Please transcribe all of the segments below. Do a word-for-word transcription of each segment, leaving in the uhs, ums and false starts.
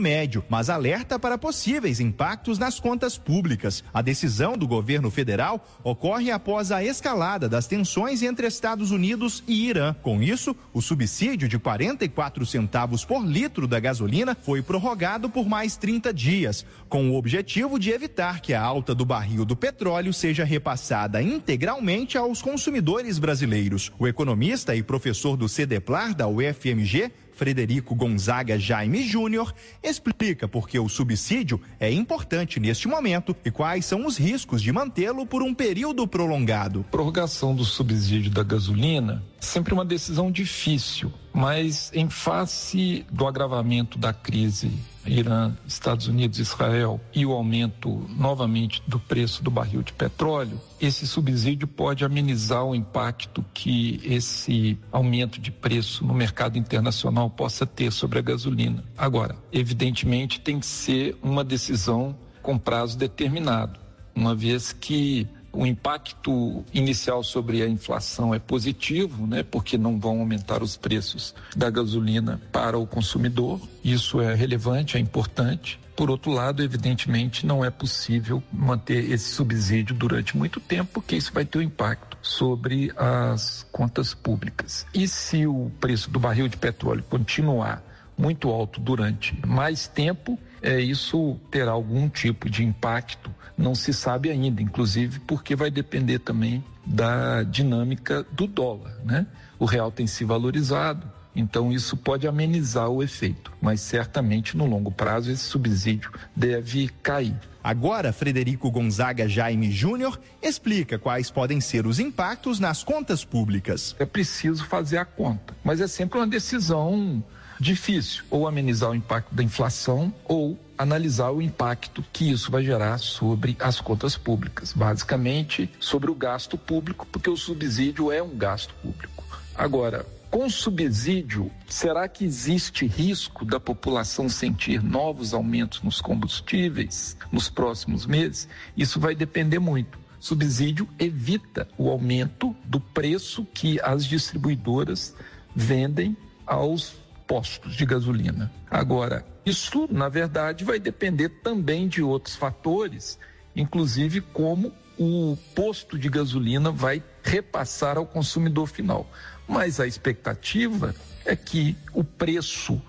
médio, mas alerta para possíveis impactos nas contas públicas. A decisão do governo federal ocorre após a escalada das tensões entre Estados Unidos e Irã. Com isso, o subsídio de quarenta e quatro centavos por litro da gasolina foi prorrogado por mais trinta dias, com o objetivo de evitar que a alta do barril do petróleo seja repassada integralmente aos consumidores brasileiros. O economista e professor do CEDEPLAR da U F M G, Frederico Gonzaga Jaime Júnior, explica por que o subsídio é importante neste momento e quais são os riscos de mantê-lo por um período prolongado. Prorrogação do subsídio da gasolina é sempre uma decisão difícil, mas em face do agravamento da crise Irã, Estados Unidos, Israel e o aumento novamente do preço do barril de petróleo, esse subsídio pode amenizar o impacto que esse aumento de preço no mercado internacional possa ter sobre a gasolina. Agora, evidentemente tem que ser uma decisão com prazo determinado, uma vez que o impacto inicial sobre a inflação é positivo, né? Porque não vão aumentar os preços da gasolina para o consumidor. Isso é relevante, é importante. Por outro lado, evidentemente, não é possível manter esse subsídio durante muito tempo, porque isso vai ter um impacto sobre as contas públicas. E se o preço do barril de petróleo continuar muito alto durante mais tempo, é, isso terá algum tipo de impacto. Não se sabe ainda, inclusive porque vai depender também da dinâmica do dólar, né? O real tem se valorizado, então isso pode amenizar o efeito, mas certamente no longo prazo esse subsídio deve cair. Agora, Frederico Gonzaga Jaime Júnior explica quais podem ser os impactos nas contas públicas. É preciso fazer a conta, mas é sempre uma decisão difícil, ou amenizar o impacto da inflação ou analisar o impacto que isso vai gerar sobre as contas públicas, basicamente sobre o gasto público, porque o subsídio é um gasto público. Agora, com subsídio, será que existe risco da população sentir novos aumentos nos combustíveis nos próximos meses? Isso vai depender muito. Subsídio evita o aumento do preço que as distribuidoras vendem aos postos de gasolina. Agora, isso, na verdade, vai depender também de outros fatores, inclusive como o posto de gasolina vai repassar ao consumidor final. Mas a expectativa é que o preço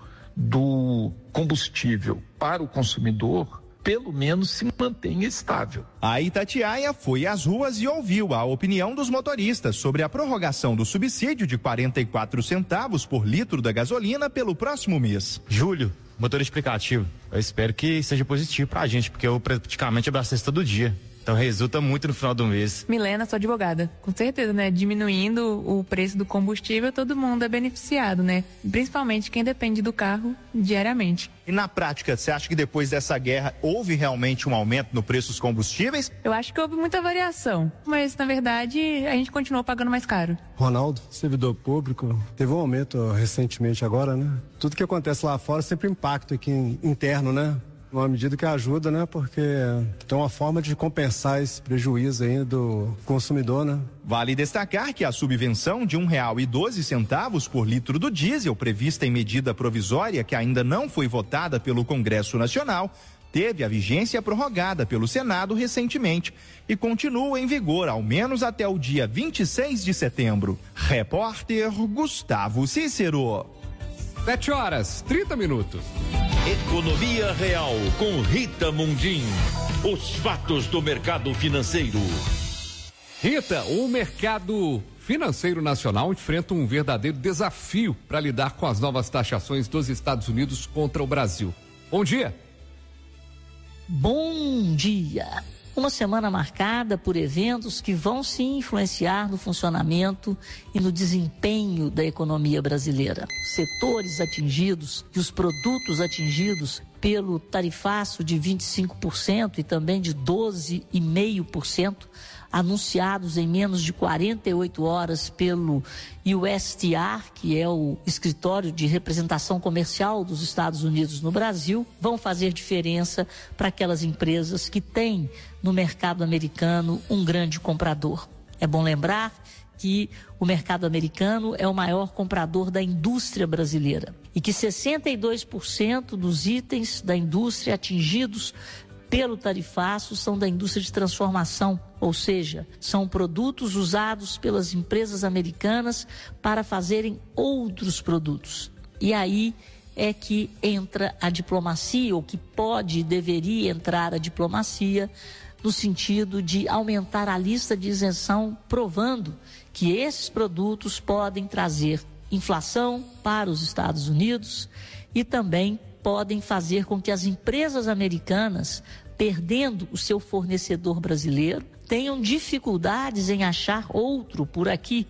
do combustível para o consumidor pelo menos se mantenha estável. A Itatiaia foi às ruas e ouviu a opinião dos motoristas sobre a prorrogação do subsídio de quarenta e quatro centavos por litro da gasolina pelo próximo mês. Júlio, motor explicativo. Eu espero que seja positivo pra gente, porque eu praticamente abraceço todo dia. Então resulta muito no final do mês. Milena, sou advogada. Com certeza, né? Diminuindo o preço do combustível, todo mundo é beneficiado, né? Principalmente quem depende do carro diariamente. E na prática, você acha que depois dessa guerra houve realmente um aumento no preço dos combustíveis? Eu acho que houve muita variação, mas na verdade a gente continuou pagando mais caro. Ronaldo, servidor público, teve um aumento recentemente agora, né? Tudo que acontece lá fora sempre impacta aqui interno, né? Uma medida que ajuda, né? Porque tem uma forma de compensar esse prejuízo aí do consumidor, né? Vale destacar que a subvenção de um real e doze centavos por litro do diesel, prevista em medida provisória que ainda não foi votada pelo Congresso Nacional, teve a vigência prorrogada pelo Senado recentemente e continua em vigor ao menos até o dia vinte e seis de setembro. Repórter Gustavo Cícero. sete horas, trinta minutos. Economia Real com Rita Mundim. Os fatos do mercado financeiro. Rita, o mercado financeiro nacional enfrenta um verdadeiro desafio para lidar com as novas taxações dos Estados Unidos contra o Brasil. Bom dia. Bom dia. Uma semana marcada por eventos que vão se influenciar no funcionamento e no desempenho da economia brasileira. Setores atingidos e os produtos atingidos pelo tarifaço de vinte e cinco por cento e também de doze vírgula cinco por cento anunciados em menos de quarenta e oito horas pelo U S T R, que é o escritório de representação comercial dos Estados Unidos no Brasil, vão fazer diferença para aquelas empresas que têm no mercado americano um grande comprador. É bom lembrar que o mercado americano é o maior comprador da indústria brasileira e que sessenta e dois por cento dos itens da indústria atingidos pelo tarifaço são da indústria de transformação, ou seja, são produtos usados pelas empresas americanas para fazerem outros produtos. E aí é que entra a diplomacia, ou que pode e deveria entrar a diplomacia, no sentido de aumentar a lista de isenção, provando que esses produtos podem trazer inflação para os Estados Unidos e também podem fazer com que as empresas americanas, perdendo o seu fornecedor brasileiro, tenham dificuldades em achar outro por aqui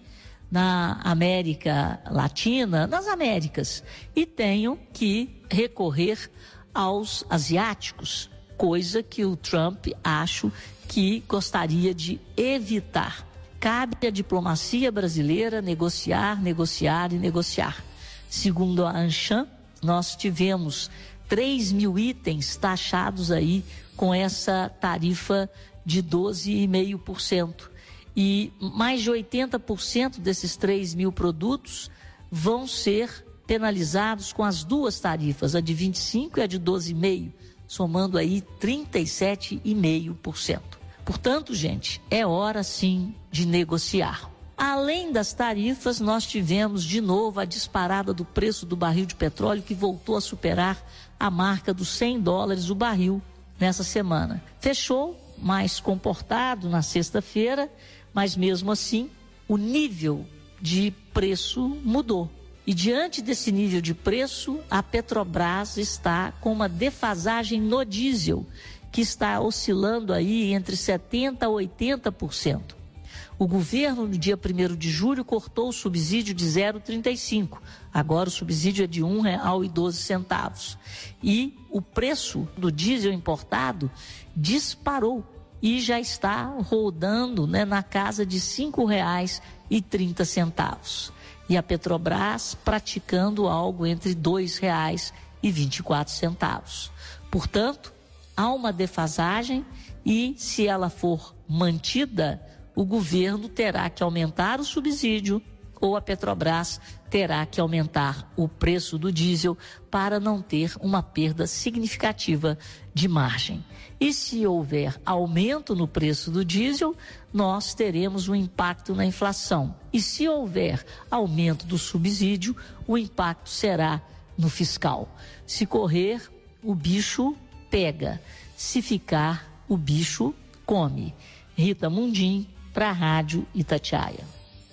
na América Latina, nas Américas, e tenham que recorrer aos asiáticos, coisa que o Trump, acho, que gostaria de evitar. Cabe à diplomacia brasileira negociar, negociar e negociar. Segundo a Anshan, nós tivemos três mil itens taxados aí com essa tarifa de doze vírgula cinco por cento. E mais de oitenta por cento desses três mil produtos vão ser penalizados com as duas tarifas, a de vinte e cinco por cento e a de doze vírgula cinco por cento, somando aí trinta e sete vírgula cinco por cento. Portanto, gente, é hora sim de negociar. Além das tarifas, nós tivemos de novo a disparada do preço do barril de petróleo, que voltou a superar a marca dos cem dólares o barril nessa semana. Fechou mais comportado na sexta-feira, mas mesmo assim o nível de preço mudou. E diante desse nível de preço, a Petrobras está com uma defasagem no diesel, que está oscilando aí entre setenta por cento a oitenta por cento. O governo, no dia primeiro de julho, cortou o subsídio de zero vírgula trinta e cinco. Agora o subsídio é de um real e doze centavos. E o preço do diesel importado disparou e já está rodando, né, na casa de cinco reais e trinta centavos. E a Petrobras praticando algo entre dois reais e vinte e quatro centavos. Portanto, há uma defasagem e, se ela for mantida, o governo terá que aumentar o subsídio ou a Petrobras terá que aumentar o preço do diesel para não ter uma perda significativa de margem. E se houver aumento no preço do diesel, nós teremos um impacto na inflação. E se houver aumento do subsídio, o impacto será no fiscal. Se correr, o bicho pega. Se ficar, o bicho come. Rita Mundim, para a Rádio Itatiaia.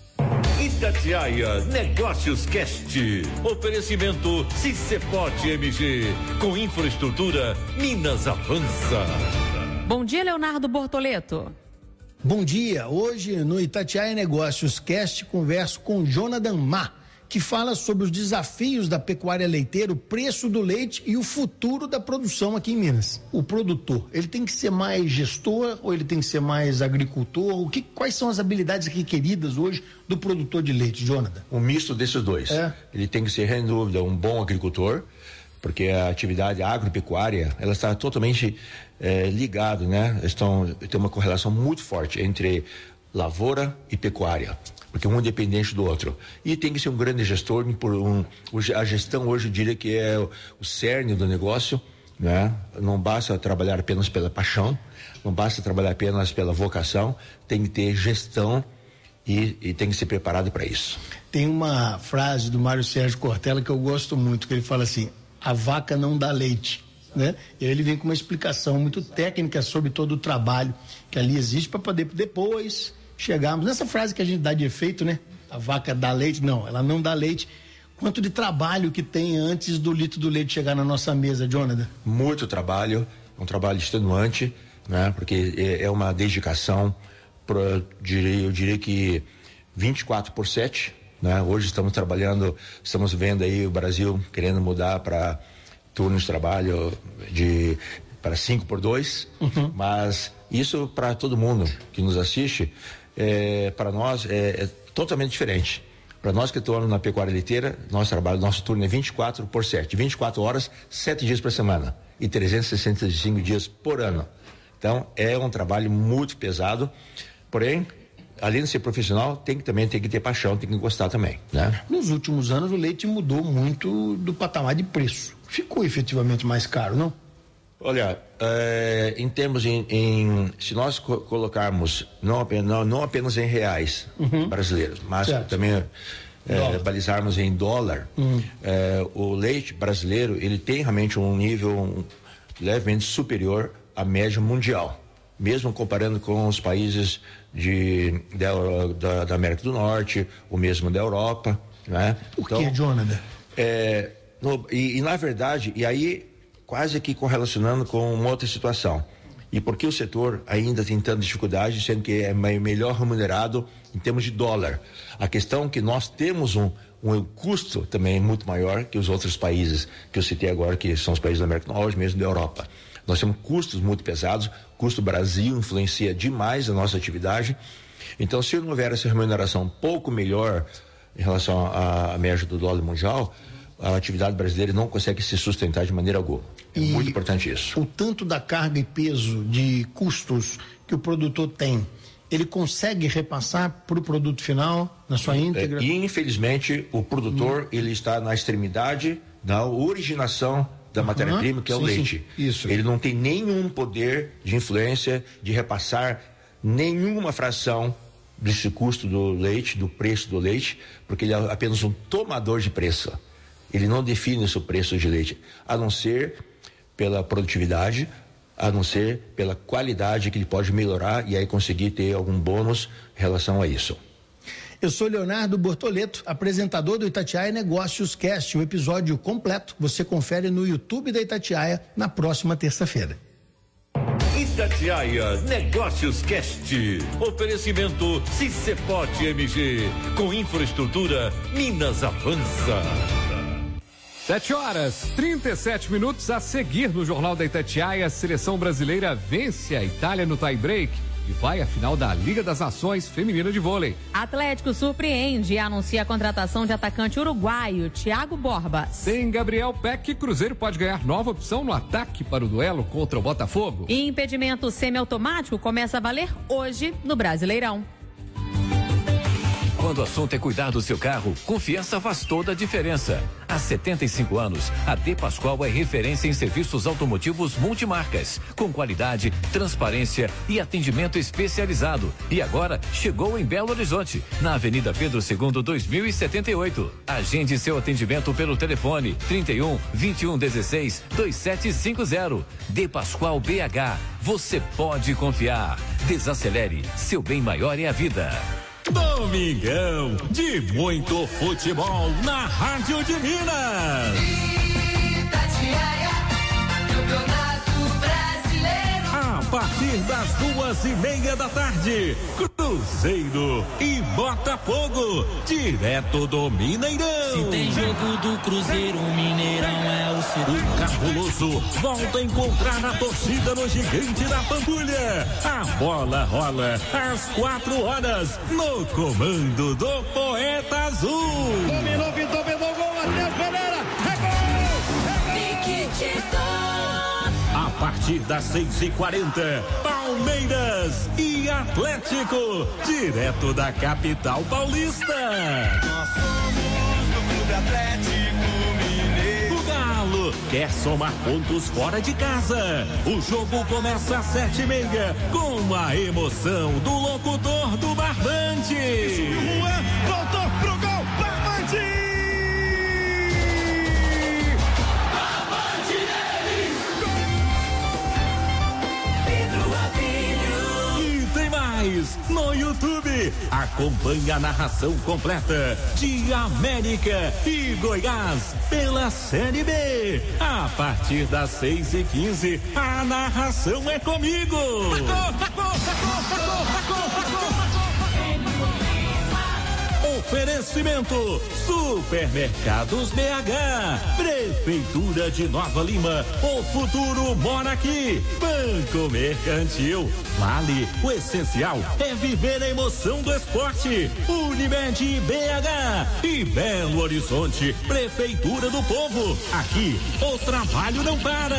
Itatiaia Negócios Cast. Oferecimento Ciceport M G. Com infraestrutura, Minas avança. Bom dia, Leonardo Bortoleto. Bom dia. Hoje no Itatiaia Negócios Cast converso com Jonathan Ma, que fala sobre os desafios da pecuária leiteira, o preço do leite e o futuro da produção aqui em Minas. O produtor, ele tem que ser mais gestor ou ele tem que ser mais agricultor? O que, quais são as habilidades requeridas hoje do produtor de leite, Jonathan? Um misto desses dois. É. Ele tem que ser, sem dúvida, um bom agricultor, porque a atividade agropecuária, ela está totalmente é, ligada, né? Estão, tem uma correlação muito forte entre lavoura e pecuária, porque um é dependente do outro. E tem que ser um grande gestor, por um, a gestão hoje eu diria que é o, o cerne do negócio, né? Não basta trabalhar apenas pela paixão, não basta trabalhar apenas pela vocação, tem que ter gestão e, e tem que ser preparado para isso. Tem uma frase do Mário Sérgio Cortella que eu gosto muito, que ele fala assim: a vaca não dá leite, né? E aí ele vem com uma explicação muito técnica sobre todo o trabalho que ali existe para poder depois chegarmos nessa frase que a gente dá de efeito, né? A vaca dá leite. Não, ela não dá leite. Quanto de trabalho que tem antes do litro do leite chegar na nossa mesa, Jonathan? Muito trabalho, um trabalho extenuante, né? Porque é, é uma dedicação, pro, eu, diria, eu diria que vinte e quatro por sete, né? Hoje estamos trabalhando, estamos vendo aí o Brasil querendo mudar para turno de trabalho de para cinco por dois, uhum. Mas isso para todo mundo que nos assiste, É, para nós é, é totalmente diferente. Para nós que atuamos na pecuária leiteira, nosso trabalho, nosso turno é vinte e quatro por sete, vinte e quatro horas, sete dias por semana e trezentos e sessenta e cinco dias por ano. Então é um trabalho muito pesado, porém além de ser profissional, tem que também tem que ter paixão, tem que gostar também, né? Nos últimos anos o leite mudou muito do patamar de preço. Ficou efetivamente mais caro, não? Olha, é, em termos em, em se nós co colocarmos não apenas, não, não apenas em reais uhum. brasileiros, mas certo. também é, balizarmos em dólar, uhum. é, o leite brasileiro ele tem realmente um nível um, levemente superior à média mundial, mesmo comparando com os países de, da, da, da América do Norte, o mesmo da Europa, né? Por então, que, Jonathan? É, no, e, e na verdade, e aí quase que correlacionando com uma outra situação. E por que o setor ainda tem tanta dificuldade, sendo que é melhor remunerado em termos de dólar? A questão é que nós temos um, um custo também muito maior que os outros países que eu citei agora, que são os países da América do Norte, mesmo da Europa. Nós temos custos muito pesados, o custo Brasil influencia demais a nossa atividade. Então, se não houver essa remuneração um pouco melhor em relação à média do dólar mundial, a atividade brasileira não consegue se sustentar de maneira alguma. É e muito importante isso. O tanto da carga e peso de custos que o produtor tem, ele consegue repassar para o produto final na sua íntegra? É, e infelizmente o produtor hum. ele está na extremidade da originação da uhum. matéria-prima, que é sim, o leite. Sim. Isso. Ele não tem nenhum poder de influência de repassar nenhuma fração desse custo do leite, do preço do leite, porque ele é apenas um tomador de preço. Ele não define o seu preço de leite, a não ser pela produtividade, a não ser pela qualidade que ele pode melhorar e aí conseguir ter algum bônus em relação a isso. Eu sou Leonardo Bortoleto, apresentador do Itatiaia Negócios Cast. O episódio completo você confere no YouTube da Itatiaia na próxima terça-feira. Itatiaia Negócios Cast. Oferecimento Ciceport M G. Com infraestrutura, Minas avança. Sete horas, trinta e sete minutos a seguir no Jornal da Itatiaia. A seleção brasileira vence a Itália no tie-break e vai à final da Liga das Nações Feminina de Vôlei. Atlético surpreende e anuncia a contratação de atacante uruguaio, Thiago Borbas. Tem Gabriel Peck, Cruzeiro pode ganhar nova opção no ataque para o duelo contra o Botafogo. E impedimento semiautomático começa a valer hoje no Brasileirão. Quando o assunto é cuidar do seu carro, confiança faz toda a diferença. Há setenta e cinco anos, a De Pascoal é referência em serviços automotivos multimarcas, com qualidade, transparência e atendimento especializado. E agora chegou em Belo Horizonte, na Avenida Pedro segundo, dois mil e setenta e oito. Agende seu atendimento pelo telefone trinta e um, vinte e um, dezesseis, vinte e sete cinquenta. De Pascoal B H, você pode confiar. Desacelere, seu bem maior é a vida. Domingão de muito futebol na Rádio de Minas. Itatiaia, Campeonato Brasileiro. A partir das duas e meia da tarde, Cruzeiro e Botafogo, direto do Mineirão. Se tem jogo do Cruzeiro, o Mineirão é o segundo. O Cabuloso volta a encontrar a torcida no Gigante da Pampulha. A bola rola às quatro horas, no comando do Poeta Azul. Dominou, Vitor, pegou o gol, Matheus Pereira, é gol! Niquitito! A partir das seis e quarenta, Palmeiras e Atlético, direto da capital paulista. Nós somos do Clube Atlético Mineiro. O Galo quer somar pontos fora de casa. O jogo começa às sete e meia, com a emoção do locutor do Barbante. Juan voltou pro gol, Barbante! No YouTube, acompanhe a narração completa de América e Goiás pela Série B. A partir das seis e quinze, a narração é comigo. Oferecimento Supermercados B H, Prefeitura de Nova Lima, o futuro mora aqui. Banco Mercantil, Vale, o essencial é viver a emoção do esporte. Unimed B H e Belo Horizonte, Prefeitura do Povo. Aqui o trabalho não para.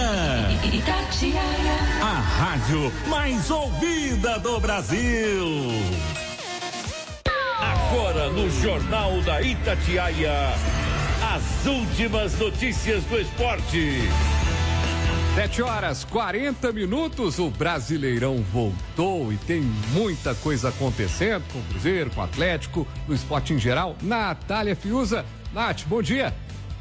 A rádio mais ouvida do Brasil. Agora no Jornal da Itatiaia, as últimas notícias do esporte. sete horas, quarenta minutos, o Brasileirão voltou e tem muita coisa acontecendo com o Cruzeiro, com o Atlético, no esporte em geral. Natália Fiuza. Nath, bom dia.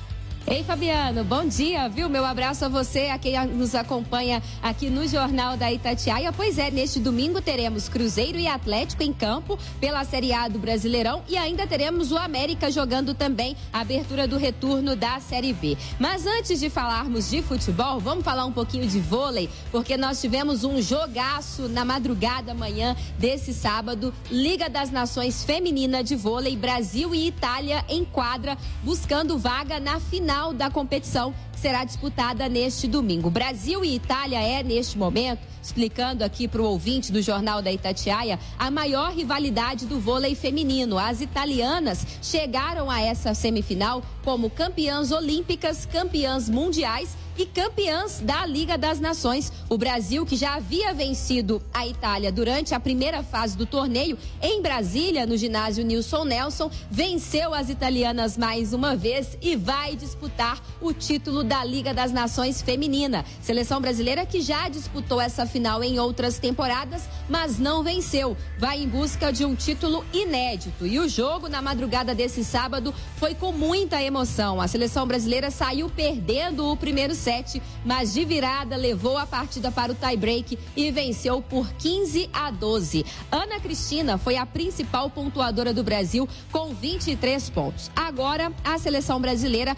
Ei, Fabiano, bom dia, viu? Meu abraço a você, a quem nos acompanha aqui no Jornal da Itatiaia. Pois é, neste domingo teremos Cruzeiro e Atlético em campo pela Série A do Brasileirão e ainda teremos o América jogando também a abertura do retorno da Série B. Mas antes de falarmos de futebol, vamos falar um pouquinho de vôlei, porque nós tivemos um jogaço na madrugada amanhã desse sábado, Liga das Nações Feminina de Vôlei, Brasil e Itália em quadra, buscando vaga na final da competição que será disputada neste domingo. Brasil e Itália é, neste momento, explicando aqui para o ouvinte do Jornal da Itatiaia, a maior rivalidade do vôlei feminino. As italianas chegaram a essa semifinal como campeãs olímpicas, campeãs mundiais e campeãs da Liga das Nações. O Brasil, que já havia vencido a Itália durante a primeira fase do torneio em Brasília, no ginásio Nilson Nelson, venceu as italianas mais uma vez e vai disputar o título da Liga das Nações feminina. Seleção brasileira que já disputou essa final em outras temporadas, mas não venceu. Vai em busca de um título inédito. E o jogo na madrugada desse sábado foi com muita emoção. A seleção brasileira saiu perdendo o primeiro set, mas de virada levou a partida para o tie-break e venceu por quinze a doze. Ana Cristina foi a principal pontuadora do Brasil com vinte e três pontos. Agora, a seleção brasileira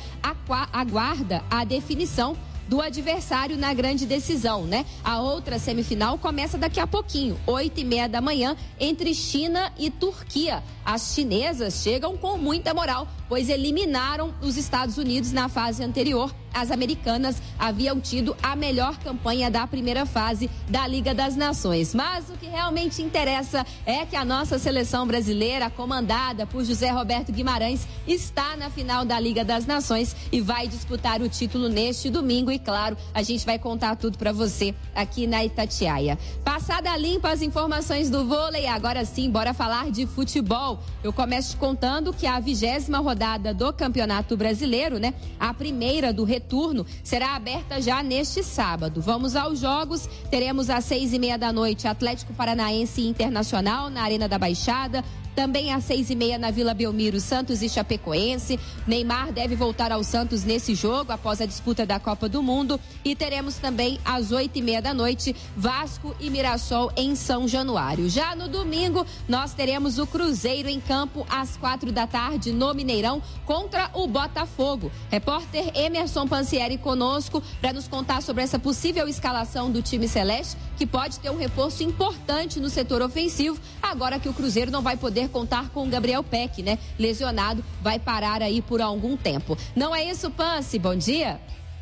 aguarda a definição do adversário na grande decisão, né? A outra semifinal começa daqui a pouquinho, oito e meia da manhã, entre China e Turquia. As chinesas chegam com muita moral, pois eliminaram os Estados Unidos na fase anterior. As americanas haviam tido a melhor campanha da primeira fase da Liga das Nações. Mas o que realmente interessa é que a nossa seleção brasileira, comandada por José Roberto Guimarães, está na final da Liga das Nações e vai disputar o título neste domingo. E claro, a gente vai contar tudo para você aqui na Itatiaia. Passada limpa as informações do vôlei, agora sim, bora falar de futebol. Eu começo te contando que a vigésima rodada do Campeonato Brasileiro, né? A primeira do retorno, será aberta já neste sábado. Vamos aos jogos. Teremos às seis e meia da noite Atlético Paranaense Internacional na Arena da Baixada. Também às seis e meia na Vila Belmiro, Santos e Chapecoense. Neymar deve voltar ao Santos nesse jogo após a disputa da Copa do Mundo. E teremos também às oito e meia da noite Vasco e Mirassol em São Januário. Já no domingo nós teremos o Cruzeiro em campo às quatro da tarde no Mineirão contra o Botafogo. Repórter Emerson Pansieri conosco para nos contar sobre essa possível escalação do time celeste, que pode ter um reforço importante no setor ofensivo, agora que o Cruzeiro não vai poder contar com o Gabriel Peck, né? Lesionado, vai parar aí por algum tempo. Não é isso, Pansi? Bom dia.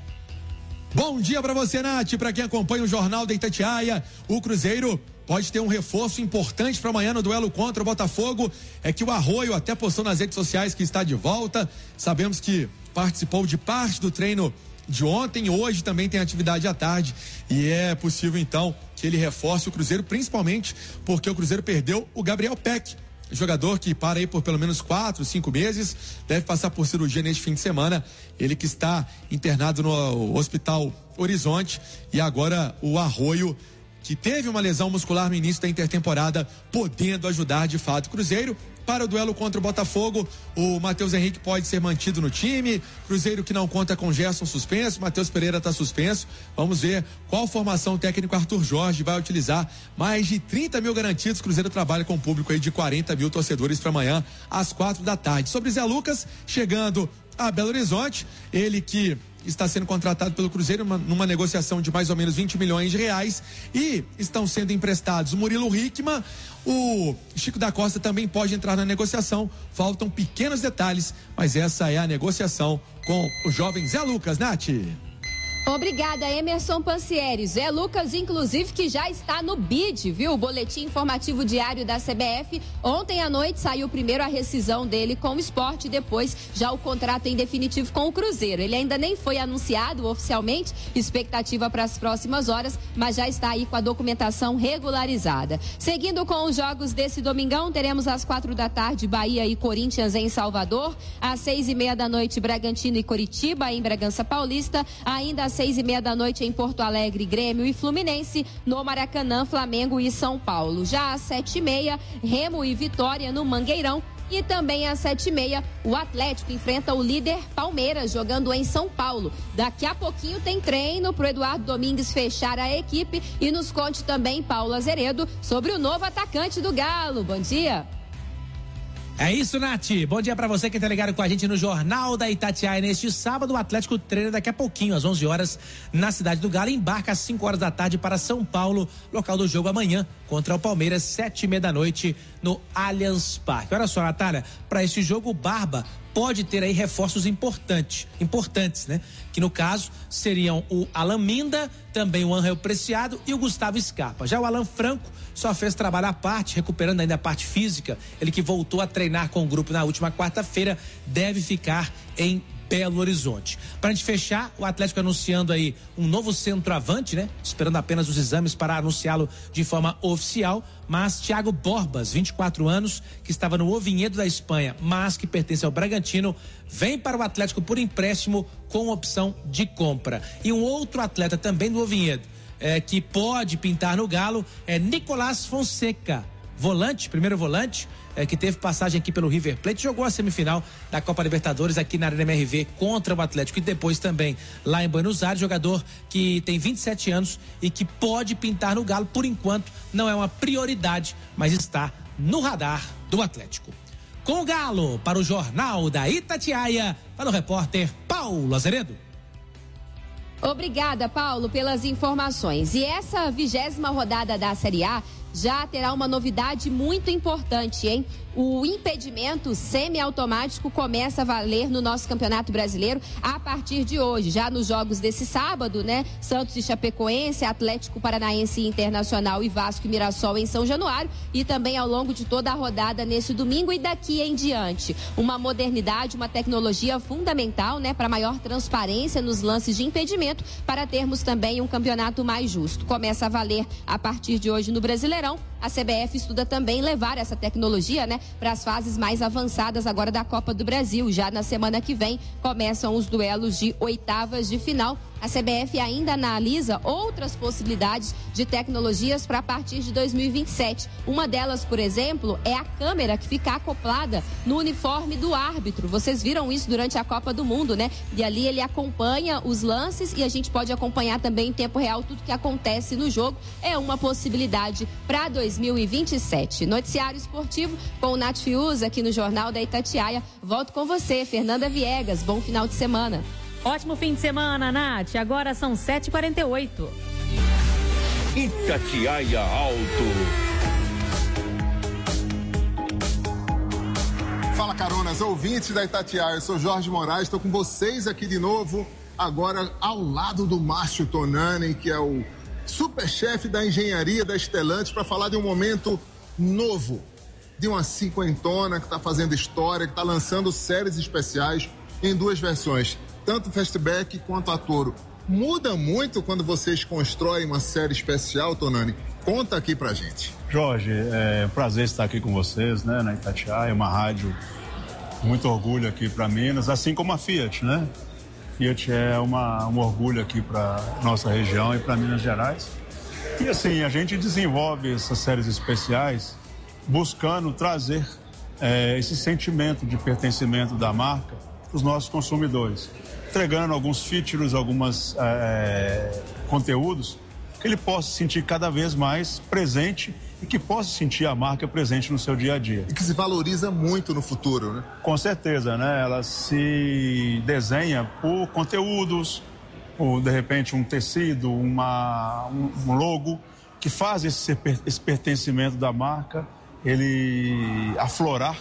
Bom dia para você, Nath, para quem acompanha o Jornal da Itatiaia. O Cruzeiro pode ter um reforço importante para amanhã no duelo contra o Botafogo. É que o Arroio até postou nas redes sociais que está de volta. Sabemos que participou de parte do treino de ontem, hoje também tem atividade à tarde e é possível então que ele reforce o Cruzeiro, principalmente porque o Cruzeiro perdeu o Gabriel Peck, jogador que para aí por pelo menos quatro, cinco meses, deve passar por cirurgia neste fim de semana. Ele que está internado no Hospital Horizonte e agora o Arroio, que teve uma lesão muscular no início da intertemporada, podendo ajudar de fato o Cruzeiro. Para o duelo contra o Botafogo, o Matheus Henrique pode ser mantido no time. Cruzeiro que não conta com Gerson suspenso, Matheus Pereira está suspenso. Vamos ver qual formação o técnico Arthur Jorge vai utilizar. Mais de trinta mil garantidos. Cruzeiro trabalha com um público aí de quarenta mil torcedores para amanhã às quatro da tarde. Sobre Zé Lucas, chegando a Belo Horizonte, ele que está sendo contratado pelo Cruzeiro numa, numa negociação de mais ou menos vinte milhões de reais, e estão sendo emprestados o Murilo Hickman, o Chico da Costa também pode entrar na negociação. Faltam pequenos detalhes, mas essa é a negociação com o jovem Zé Lucas. Nath. Obrigada, Emerson Pansieri. Zé Lucas, inclusive, que já está no B I D, viu? O Boletim Informativo Diário da C B F. Ontem à noite saiu primeiro a rescisão dele com o Sport e depois já o contrato em definitivo com o Cruzeiro. Ele ainda nem foi anunciado oficialmente, expectativa para as próximas horas, mas já está aí com a documentação regularizada. Seguindo com os jogos desse domingão, teremos às quatro da tarde Bahia e Corinthians em Salvador, às seis e meia da noite Bragantino e Coritiba em Bragança Paulista, ainda às seis e meia da noite em Porto Alegre, Grêmio e Fluminense, no Maracanã, Flamengo e São Paulo. Já às sete e meia, Remo e Vitória no Mangueirão. E também às sete e meia, o Atlético enfrenta o líder Palmeiras, jogando em São Paulo. Daqui a pouquinho tem treino para o Eduardo Domingues fechar a equipe. E nos conte também, Paulo Azeredo, sobre o novo atacante do Galo. Bom dia. É isso, Nath. Bom dia pra você que tá ligado com a gente no Jornal da Itatiaia. Neste sábado, o Atlético treina daqui a pouquinho, às onze horas, na cidade do Galo. Embarca às cinco horas da tarde para São Paulo, local do jogo amanhã, contra o Palmeiras, sete e meia da noite, no Allianz Parque. Olha só, Natália, para esse jogo, o Barba pode ter aí reforços importantes, importantes, né? Que no caso seriam o Alan Minda, também o Ángel Preciado e o Gustavo Scarpa. Já o Alan Franco só fez trabalho à parte, recuperando ainda a parte física. Ele que voltou a treinar com o grupo na última quarta-feira, deve ficar em Belo Horizonte. Para a gente fechar, o Atlético anunciando aí um novo centroavante, né? Esperando apenas os exames para anunciá-lo de forma oficial, mas Thiago Borbas, vinte e quatro anos, que estava no Oviedo da Espanha, mas que pertence ao Bragantino, vem para o Atlético por empréstimo com opção de compra. E um outro atleta também do Oviedo, é, que pode pintar no Galo, é Nicolás Fonseca, volante, primeiro volante, é, que teve passagem aqui pelo River Plate, jogou a semifinal da Copa Libertadores aqui na Arena M R V contra o Atlético e depois também lá em Buenos Aires, jogador que tem vinte e sete anos e que pode pintar no Galo, por enquanto não é uma prioridade, mas está no radar do Atlético. Com o Galo, para o Jornal da Itatiaia, para o repórter Paulo Azeredo. Obrigada, Paulo, pelas informações. E essa vigésima rodada da Série A já terá uma novidade muito importante, hein? O impedimento semiautomático começa a valer no nosso Campeonato Brasileiro a partir de hoje. Já nos jogos desse sábado, né? Santos e Chapecoense, Atlético Paranaense Internacional e Vasco e Mirassol em São Januário. E também ao longo de toda a rodada nesse domingo e daqui em diante. Uma modernidade, uma tecnologia fundamental, né? Para maior transparência nos lances de impedimento, para termos também um campeonato mais justo. Começa a valer a partir de hoje no Brasileirão. A C B F estuda também levar essa tecnologia, né, para as fases mais avançadas agora da Copa do Brasil. Já na semana que vem começam os duelos de oitavas de final. A C B F ainda analisa outras possibilidades de tecnologias para a partir de dois mil e vinte e sete. Uma delas, por exemplo, é a câmera que fica acoplada no uniforme do árbitro. Vocês viram isso durante a Copa do Mundo, né? E ali ele acompanha os lances e a gente pode acompanhar também em tempo real tudo que acontece no jogo. É uma possibilidade para dois mil e vinte e sete. Noticiário esportivo com o Nath Fiuza aqui no Jornal da Itatiaia. Volto com você, Fernanda Viegas. Bom final de semana. Ótimo fim de semana, Nath. Agora são sete e quarenta e oito. Itatiaia Alto. Fala, caronas, ouvintes da Itatiaia. Eu sou Jorge Moraes, estou com vocês aqui de novo, agora ao lado do Márcio Tonani, que é o superchefe da engenharia da Stellantis, para falar de um momento novo, de uma cinquentona que está fazendo história, que está lançando séries especiais em duas versões, tanto Fastback quanto a Toro. Muda muito quando vocês constroem uma série especial, Tonani? Conta aqui pra gente. Jorge, é um prazer estar aqui com vocês, né, na Itatiaia, uma rádio, muito orgulho aqui para Minas, assim como a Fiat, né? Fiat é uma, um orgulho aqui para nossa região e para Minas Gerais. E assim, a gente desenvolve essas séries especiais buscando trazer é, esse sentimento de pertencimento da marca para os nossos consumidores, entregando alguns features, alguns é, conteúdos que ele possa sentir cada vez mais presente e que possa sentir a marca presente no seu dia a dia. E que se valoriza muito no futuro, né? Com certeza, né? Ela se desenha por conteúdos, por, de repente, um tecido, uma, um, um logo, que faz esse, esse pertencimento da marca, ele aflorar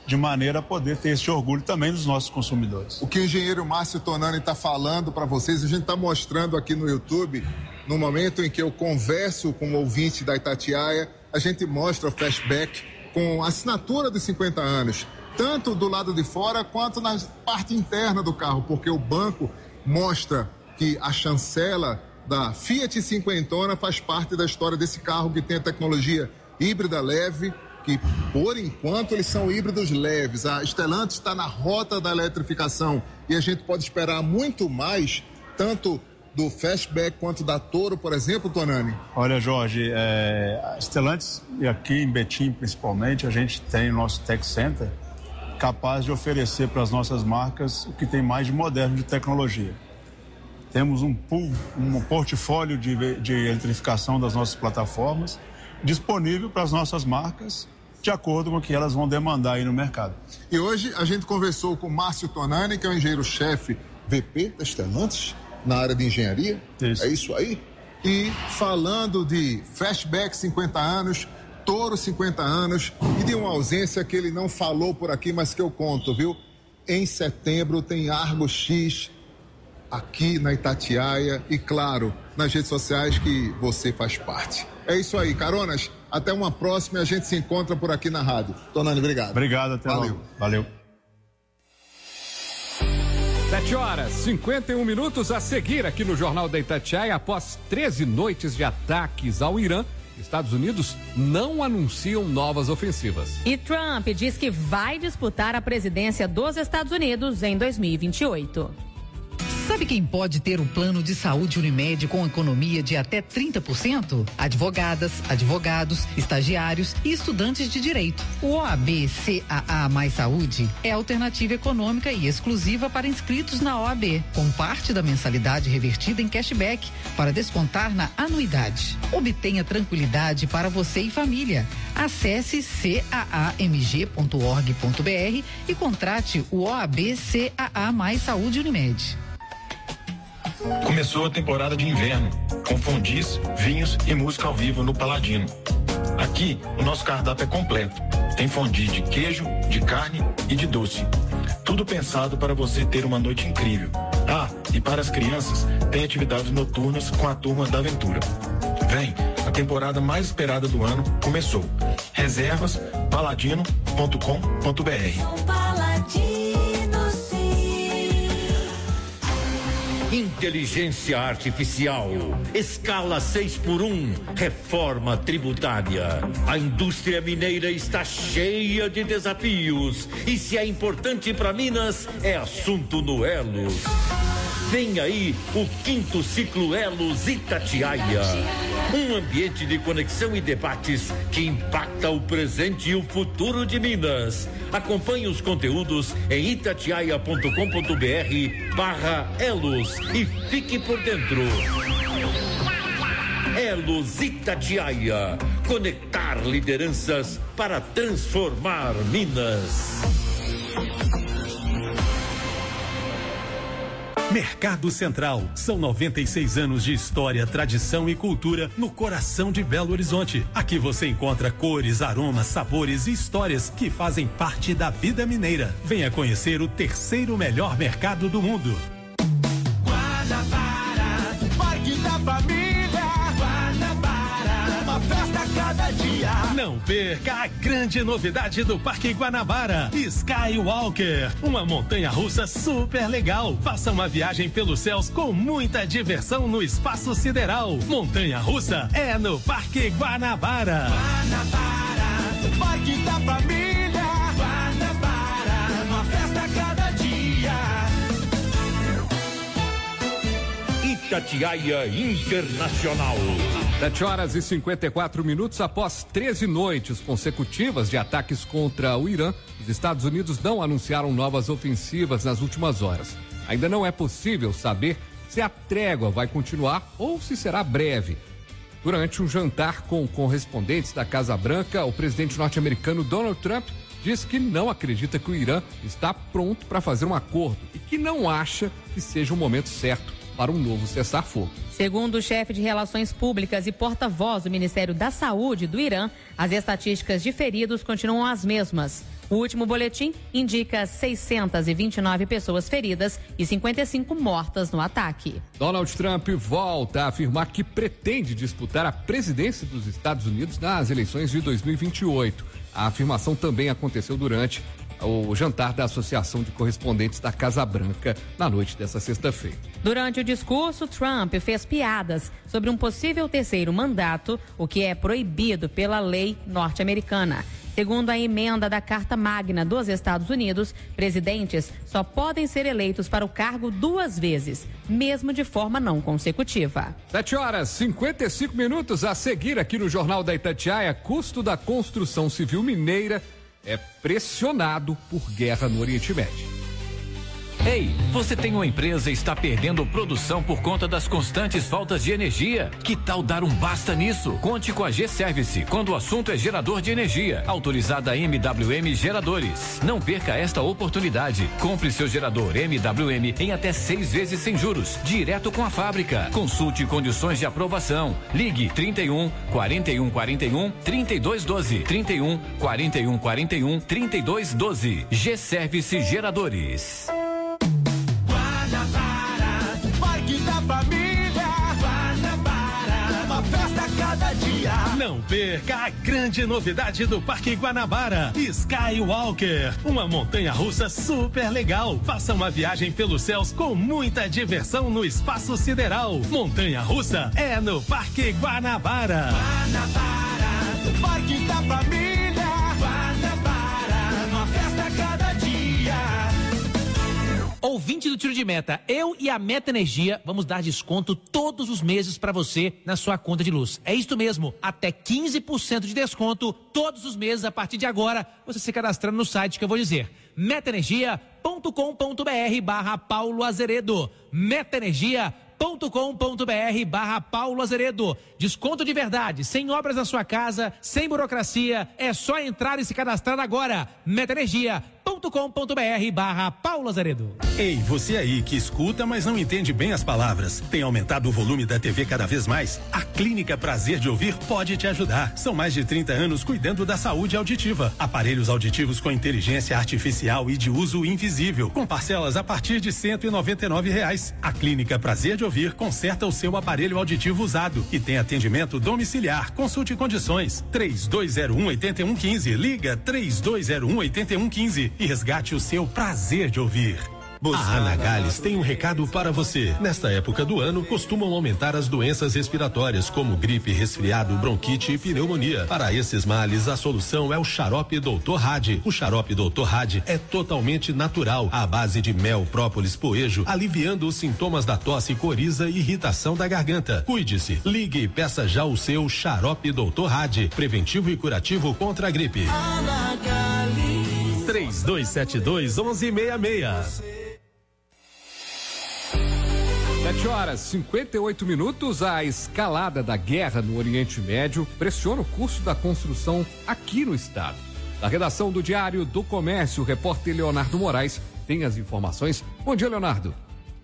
de maneira a poder ter esse orgulho também dos nossos consumidores. O que o engenheiro Márcio Tonani está falando para vocês, a gente está mostrando aqui no YouTube, no momento em que eu converso com o ouvinte da Itatiaia, a gente mostra o flashback com a assinatura dos cinquenta anos, tanto do lado de fora quanto na parte interna do carro, porque o banco mostra que a chancela da Fiat Cinquentona faz parte da história desse carro que tem a tecnologia híbrida leve, que por enquanto eles são híbridos leves. A Stellantis está na rota da eletrificação e a gente pode esperar muito mais, tanto do Fastback quanto da Toro, por exemplo, Tonani? Olha, Jorge, é, a Stellantis, e aqui em Betim principalmente, a gente tem o nosso Tech Center capaz de oferecer para as nossas marcas o que tem mais de moderno de tecnologia. Temos um pool, um portfólio de, de eletrificação das nossas plataformas disponível para as nossas marcas, de acordo com o que elas vão demandar aí no mercado. E hoje a gente conversou com o Márcio Tonani, que é o engenheiro-chefe V P da Stellantis, na área de engenharia. Isso. É isso aí? E falando de Fastback cinquenta anos, Toro cinquenta anos, e de uma ausência que ele não falou por aqui, mas que eu conto, viu? Em setembro tem Argo X aqui na Itatiaia e, claro, nas redes sociais que você faz parte. É isso aí, caronas. Até uma próxima e a gente se encontra por aqui na rádio. Tonani, obrigado. Obrigado, até Valeu. logo. Valeu. sete horas e cinquenta e um minutos a seguir aqui no Jornal da Itatiaia. Após treze noites de ataques ao Irã, Estados Unidos não anunciam novas ofensivas. E Trump diz que vai disputar a presidência dos Estados Unidos em dois mil e vinte e oito. Sabe quem pode ter um plano de saúde Unimed com economia de até trinta por cento? Advogadas, advogados, estagiários e estudantes de direito. O O A B C A A Mais Saúde é alternativa econômica e exclusiva para inscritos na O A B, com parte da mensalidade revertida em cashback para descontar na anuidade. Obtenha tranquilidade para você e família. Acesse c a a m g ponto org ponto b r e contrate o O A B C A A Mais Saúde Unimed. Começou a temporada de inverno, com fondis, vinhos e música ao vivo no Paladino. Aqui, o nosso cardápio é completo. Tem fondue de queijo, de carne e de doce. Tudo pensado para você ter uma noite incrível. Ah, e para as crianças, tem atividades noturnas com a Turma da Aventura. Vem, a temporada mais esperada do ano começou. Reservas, paladino ponto com ponto b r. Inteligência Artificial, escala seis por um, reforma tributária. A indústria mineira está cheia de desafios e se é importante para Minas, é assunto no Elos. Vem aí o quinto ciclo Elos Itatiaia. Um ambiente de conexão e debates que impacta o presente e o futuro de Minas. Acompanhe os conteúdos em itatiaia ponto com ponto b r barra Elos e fique por dentro. Elos Itatiaia. Conectar lideranças para transformar Minas. Mercado Central. São noventa e seis anos de história, tradição e cultura no coração de Belo Horizonte. Aqui você encontra cores, aromas, sabores e histórias que fazem parte da vida mineira. Venha conhecer o terceiro melhor mercado do mundo. Guanabara, Parque da Família. Guanabara, uma festa a cada dia. Não perca a grande novidade do Parque Guanabara, Skywalker, uma montanha-russa super legal. Faça uma viagem pelos céus com muita diversão no espaço sideral. Montanha-russa é no Parque Guanabara. Guanabara, Parque da Família. Guanabara, uma festa a cada dia. Itatiaia Internacional. sete horas e cinquenta e quatro minutos após treze noites consecutivas de ataques contra o Irã, os Estados Unidos não anunciaram novas ofensivas nas últimas horas. Ainda não é possível saber se a trégua vai continuar ou se será breve. Durante um jantar com correspondentes da Casa Branca, o presidente norte-americano Donald Trump diz que não acredita que o Irã está pronto para fazer um acordo e que não acha que seja o momento certo para um novo cessar-fogo. Segundo o chefe de Relações Públicas e porta-voz do Ministério da Saúde do Irã, as estatísticas de feridos continuam as mesmas. O último boletim indica seiscentas e vinte e nove pessoas feridas e cinquenta e cinco mortas no ataque. Donald Trump volta a afirmar que pretende disputar a presidência dos Estados Unidos nas eleições de dois mil e vinte e oito. A afirmação também aconteceu durante o jantar da Associação de Correspondentes da Casa Branca na noite dessa sexta-feira. Durante o discurso, Trump fez piadas sobre um possível terceiro mandato, o que é proibido pela lei norte-americana. Segundo a emenda da Carta Magna dos Estados Unidos, presidentes só podem ser eleitos para o cargo duas vezes, mesmo de forma não consecutiva. Sete horas e cinquenta e cinco minutos a seguir aqui no Jornal da Itatiaia. Custo da construção civil mineira é pressionado por guerra no Oriente Médio. Ei, você tem uma empresa e está perdendo produção por conta das constantes faltas de energia? Que tal dar um basta nisso? Conte com a G-Service quando o assunto é gerador de energia. Autorizada M W M Geradores. Não perca esta oportunidade. Compre seu gerador M W M em até seis vezes sem juros, direto com a fábrica. Consulte condições de aprovação. Ligue trinta e um, quarenta e um, quarenta e um, trinta e dois, doze. trinta e um, quarenta e um, quarenta e um, trinta e dois, doze. G-Service Geradores. Parque da Família, Guanabara, uma festa a cada dia. Não perca a grande novidade do Parque Guanabara, Skywalker, uma montanha-russa super legal. Faça uma viagem pelos céus com muita diversão no espaço sideral. Montanha-russa é no Parque Guanabara. Guanabara, Parque da Família, Guanabara, uma festa a cada dia. Ouvinte do Tiro de Meta, eu e a Meta Energia vamos dar desconto todos os meses para você na sua conta de luz. É isso mesmo, até quinze por cento de desconto todos os meses a partir de agora, você se cadastrando no site que eu vou dizer, metaenergia ponto com ponto br barra Paulo Azeredo. metaenergia ponto com ponto br barra Paulo Azeredo. Desconto de verdade, sem obras na sua casa, sem burocracia, é só entrar e se cadastrar agora. metaenergia ponto com ponto br barra Paulo Azeredo. Ei, você aí que escuta, mas não entende bem as palavras. Tem aumentado o volume da T V cada vez mais? A Clínica Prazer de Ouvir pode te ajudar. São mais de trinta anos cuidando da saúde auditiva. Aparelhos auditivos com inteligência artificial e de uso invisível, com parcelas a partir de cento e noventa e nove reais. A Clínica Prazer de Ouvir conserta o seu aparelho auditivo usado e tem atendimento domiciliar. Consulte condições. três dois zero um, oito um um cinco. Liga três dois zero um, oito um um cinco e resgate o seu prazer de ouvir. A Anagales tem um recado para você. Nesta época do ano, costumam aumentar as doenças respiratórias, como gripe, resfriado, bronquite e pneumonia. Para esses males, a solução é o xarope doutor Hadi. O xarope doutor Hadi é totalmente natural, à base de mel, própolis, poejo, aliviando os sintomas da tosse, coriza e irritação da garganta. Cuide-se, ligue e peça já o seu xarope doutor Hadi, preventivo e curativo contra a gripe. três dois sete dois, um um seis seis. Sete horas e cinquenta e oito minutos. A escalada da guerra no Oriente Médio pressiona o custo da construção aqui no estado. Da redação do Diário do Comércio, o repórter Leonardo Moraes tem as informações. Bom dia, Leonardo.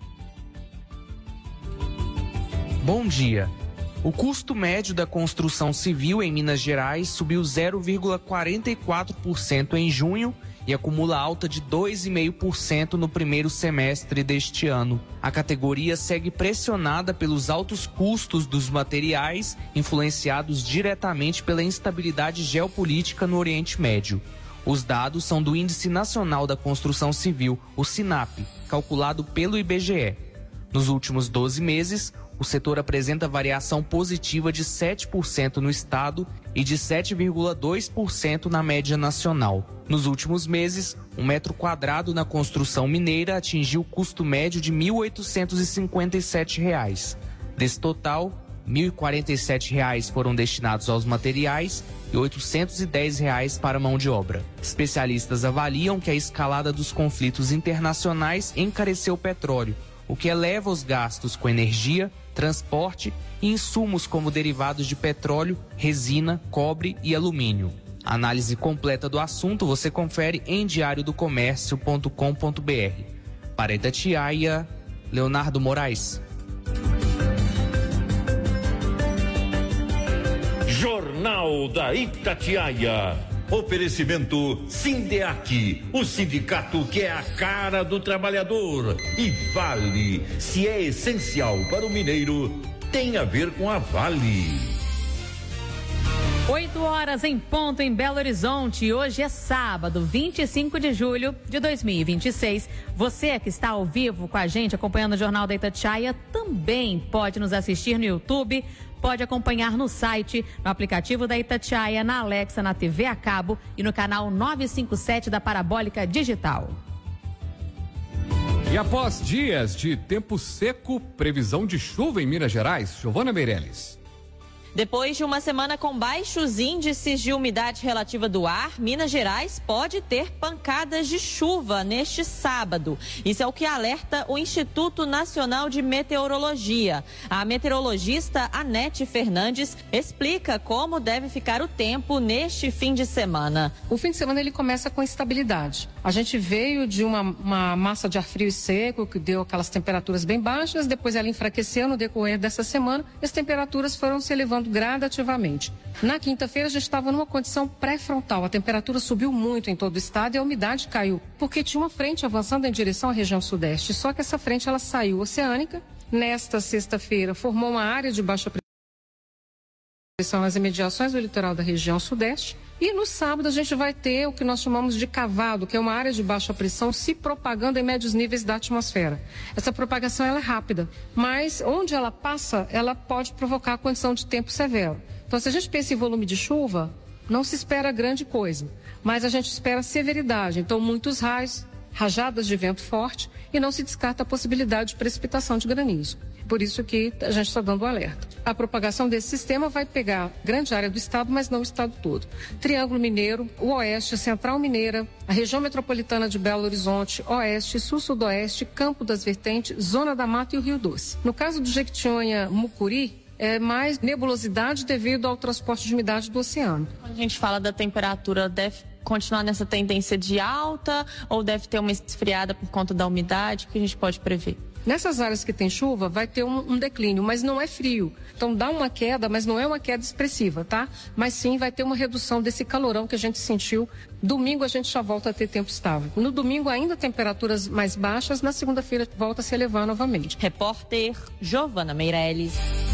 Bom dia. O custo médio da construção civil em Minas Gerais subiu zero vírgula quarenta e quatro por cento em junho e acumula alta de dois vírgula cinco por cento no primeiro semestre deste ano. A categoria segue pressionada pelos altos custos dos materiais, influenciados diretamente pela instabilidade geopolítica no Oriente Médio. Os dados são do Índice Nacional da Construção Civil, o SINAP, calculado pelo I B G E. Nos últimos doze meses, o setor apresenta variação positiva de sete por cento no estado e de sete vírgula dois por cento na média nacional. Nos últimos meses, um metro quadrado na construção mineira atingiu o custo médio de mil oitocentos e cinquenta e sete reais. Desse total, mil e quarenta e sete reais foram destinados aos materiais e oitocentos e dez reais para a mão de obra. Especialistas avaliam que a escalada dos conflitos internacionais encareceu o petróleo, o que eleva os gastos com energia, transporte e insumos como derivados de petróleo, resina, cobre e alumínio. A análise completa do assunto você confere em diário do comércio ponto com ponto br. Para Itatiaia, Leonardo Moraes. Jornal da Itatiaia. Oferecimento Sindeac, o sindicato que é a cara do trabalhador. E Vale, se é essencial para o mineiro, tem a ver com a Vale. oito horas em ponto em Belo Horizonte. Hoje é sábado, vinte e cinco de julho de dois mil e vinte e seis. Você que está ao vivo com a gente, acompanhando o Jornal da Itatiaia, também pode nos assistir no YouTube, pode acompanhar no site, no aplicativo da Itatiaia, na Alexa, na T V a cabo e no canal novecentos e cinquenta e sete da Parabólica Digital. E após dias de tempo seco, previsão de chuva em Minas Gerais. Giovana Meirelles. Depois de uma semana com baixos índices de umidade relativa do ar, Minas Gerais pode ter pancadas de chuva neste sábado. Isso é o que alerta o Instituto Nacional de Meteorologia. A meteorologista Anete Fernandes explica como deve ficar o tempo neste fim de semana. O fim de semana ele começa com estabilidade. A gente veio de uma, uma massa de ar frio e seco que deu aquelas temperaturas bem baixas, depois ela enfraqueceu no decorrer dessa semana e as temperaturas foram se elevando gradativamente. Na quinta-feira a gente estava numa condição pré-frontal, a temperatura subiu muito em todo o estado e a umidade caiu, porque tinha uma frente avançando em direção à região sudeste, só que essa frente ela saiu oceânica. Nesta sexta-feira formou uma área de baixa pressão nas imediações do litoral da região sudeste. E no sábado a gente vai ter o que nós chamamos de cavado, que é uma área de baixa pressão se propagando em médios níveis da atmosfera. Essa propagação ela é rápida, mas onde ela passa, ela pode provocar a condição de tempo severo. Então, se a gente pensa em volume de chuva, não se espera grande coisa, mas a gente espera severidade. Então, muitos raios, rajadas de vento forte e não se descarta a possibilidade de precipitação de granizo. Por isso que a gente está dando o alerta. A propagação desse sistema vai pegar grande área do estado, mas não o estado todo. Triângulo Mineiro, o Oeste, Central Mineira, a região metropolitana de Belo Horizonte, Oeste, Sul-Sudoeste, Campo das Vertentes, Zona da Mata e o Rio Doce. No caso do Jequitinhonha-Mucuri, é mais nebulosidade devido ao transporte de umidade do oceano. Quando a gente fala da temperatura, deve continuar nessa tendência de alta ou deve ter uma esfriada por conta da umidade? O que a gente pode prever? Nessas áreas que tem chuva, vai ter um, um declínio, mas não é frio. Então dá uma queda, mas não é uma queda expressiva, tá? Mas sim vai ter uma redução desse calorão que a gente sentiu. Domingo a gente já volta a ter tempo estável. No domingo ainda temperaturas mais baixas, na segunda-feira volta a se elevar novamente. Repórter Giovana Meirelles.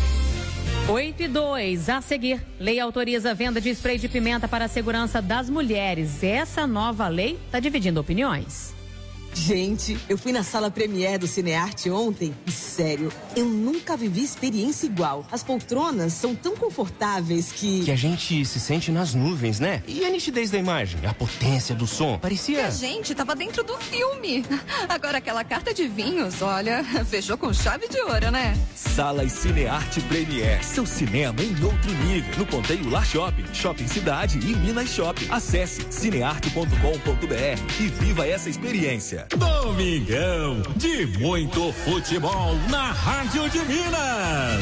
oito e dois, a seguir, lei autoriza a venda de spray de pimenta para a segurança das mulheres. Essa nova lei está dividindo opiniões. Gente, eu fui na sala Premiere do Cinearte ontem e, sério, eu nunca vivi experiência igual. As poltronas são tão confortáveis que... Que a gente se sente nas nuvens, né? E a nitidez da imagem, a potência do som, parecia... Que a gente tava dentro do filme. Agora aquela carta de vinhos, olha, fechou com chave de ouro, né? Sala e Cinearte Premiere, seu cinema em outro nível. No Ponteio Lar Shopping, Shopping Cidade e Minas Shopping. Acesse cinearte ponto com ponto br e viva essa experiência. Domingão de muito futebol na Rádio de Minas.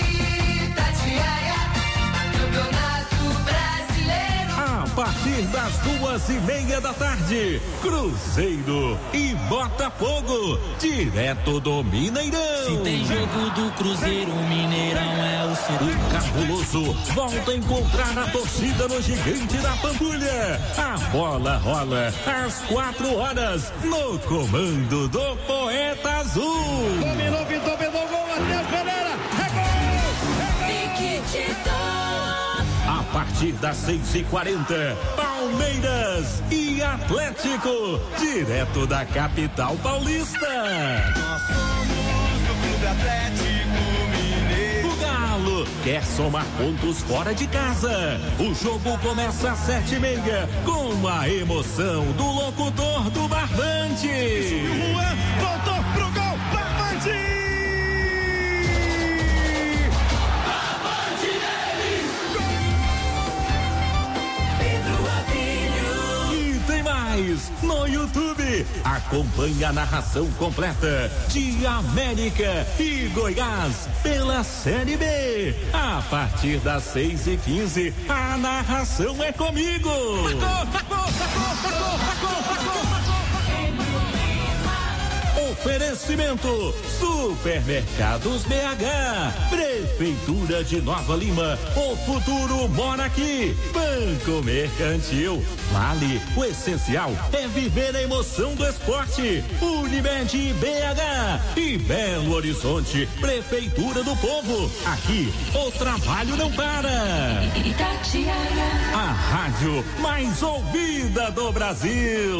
Itatiaia, Campeonato Brasileiro. A partir das duas e meia da tarde, Cruzeiro e Botafogo, direto do Mineirão. Se tem jogo do Cruzeiro, o Mineirão é o seu. O Cabuloso volta a encontrar a torcida no Gigante da Pampulha. A bola rola às quatro horas, no comando do Poeta Azul. Dominou, Vitor, pegou gol, Matheus Pereira. É gol! É gol! A partir das seis e quarenta, Palmeiras e Atlético, direto da capital paulista. Nós somos do Clube Atlético Mineiro. O Galo quer somar pontos fora de casa. O jogo começa às sete e meia, com a emoção do locutor do Barbante. Juan voltou pro gol, Barbante! No YouTube, acompanhe a narração completa de América e Goiás pela Série B. A partir das seis e quinze, a narração é comigo. Oferecimento Supermercados B H, Prefeitura de Nova Lima, o futuro mora aqui. Banco Mercantil, Vale, o essencial é viver a emoção do esporte. Unimed B H e Belo Horizonte, Prefeitura do Povo. Aqui o trabalho não para. A rádio mais ouvida do Brasil.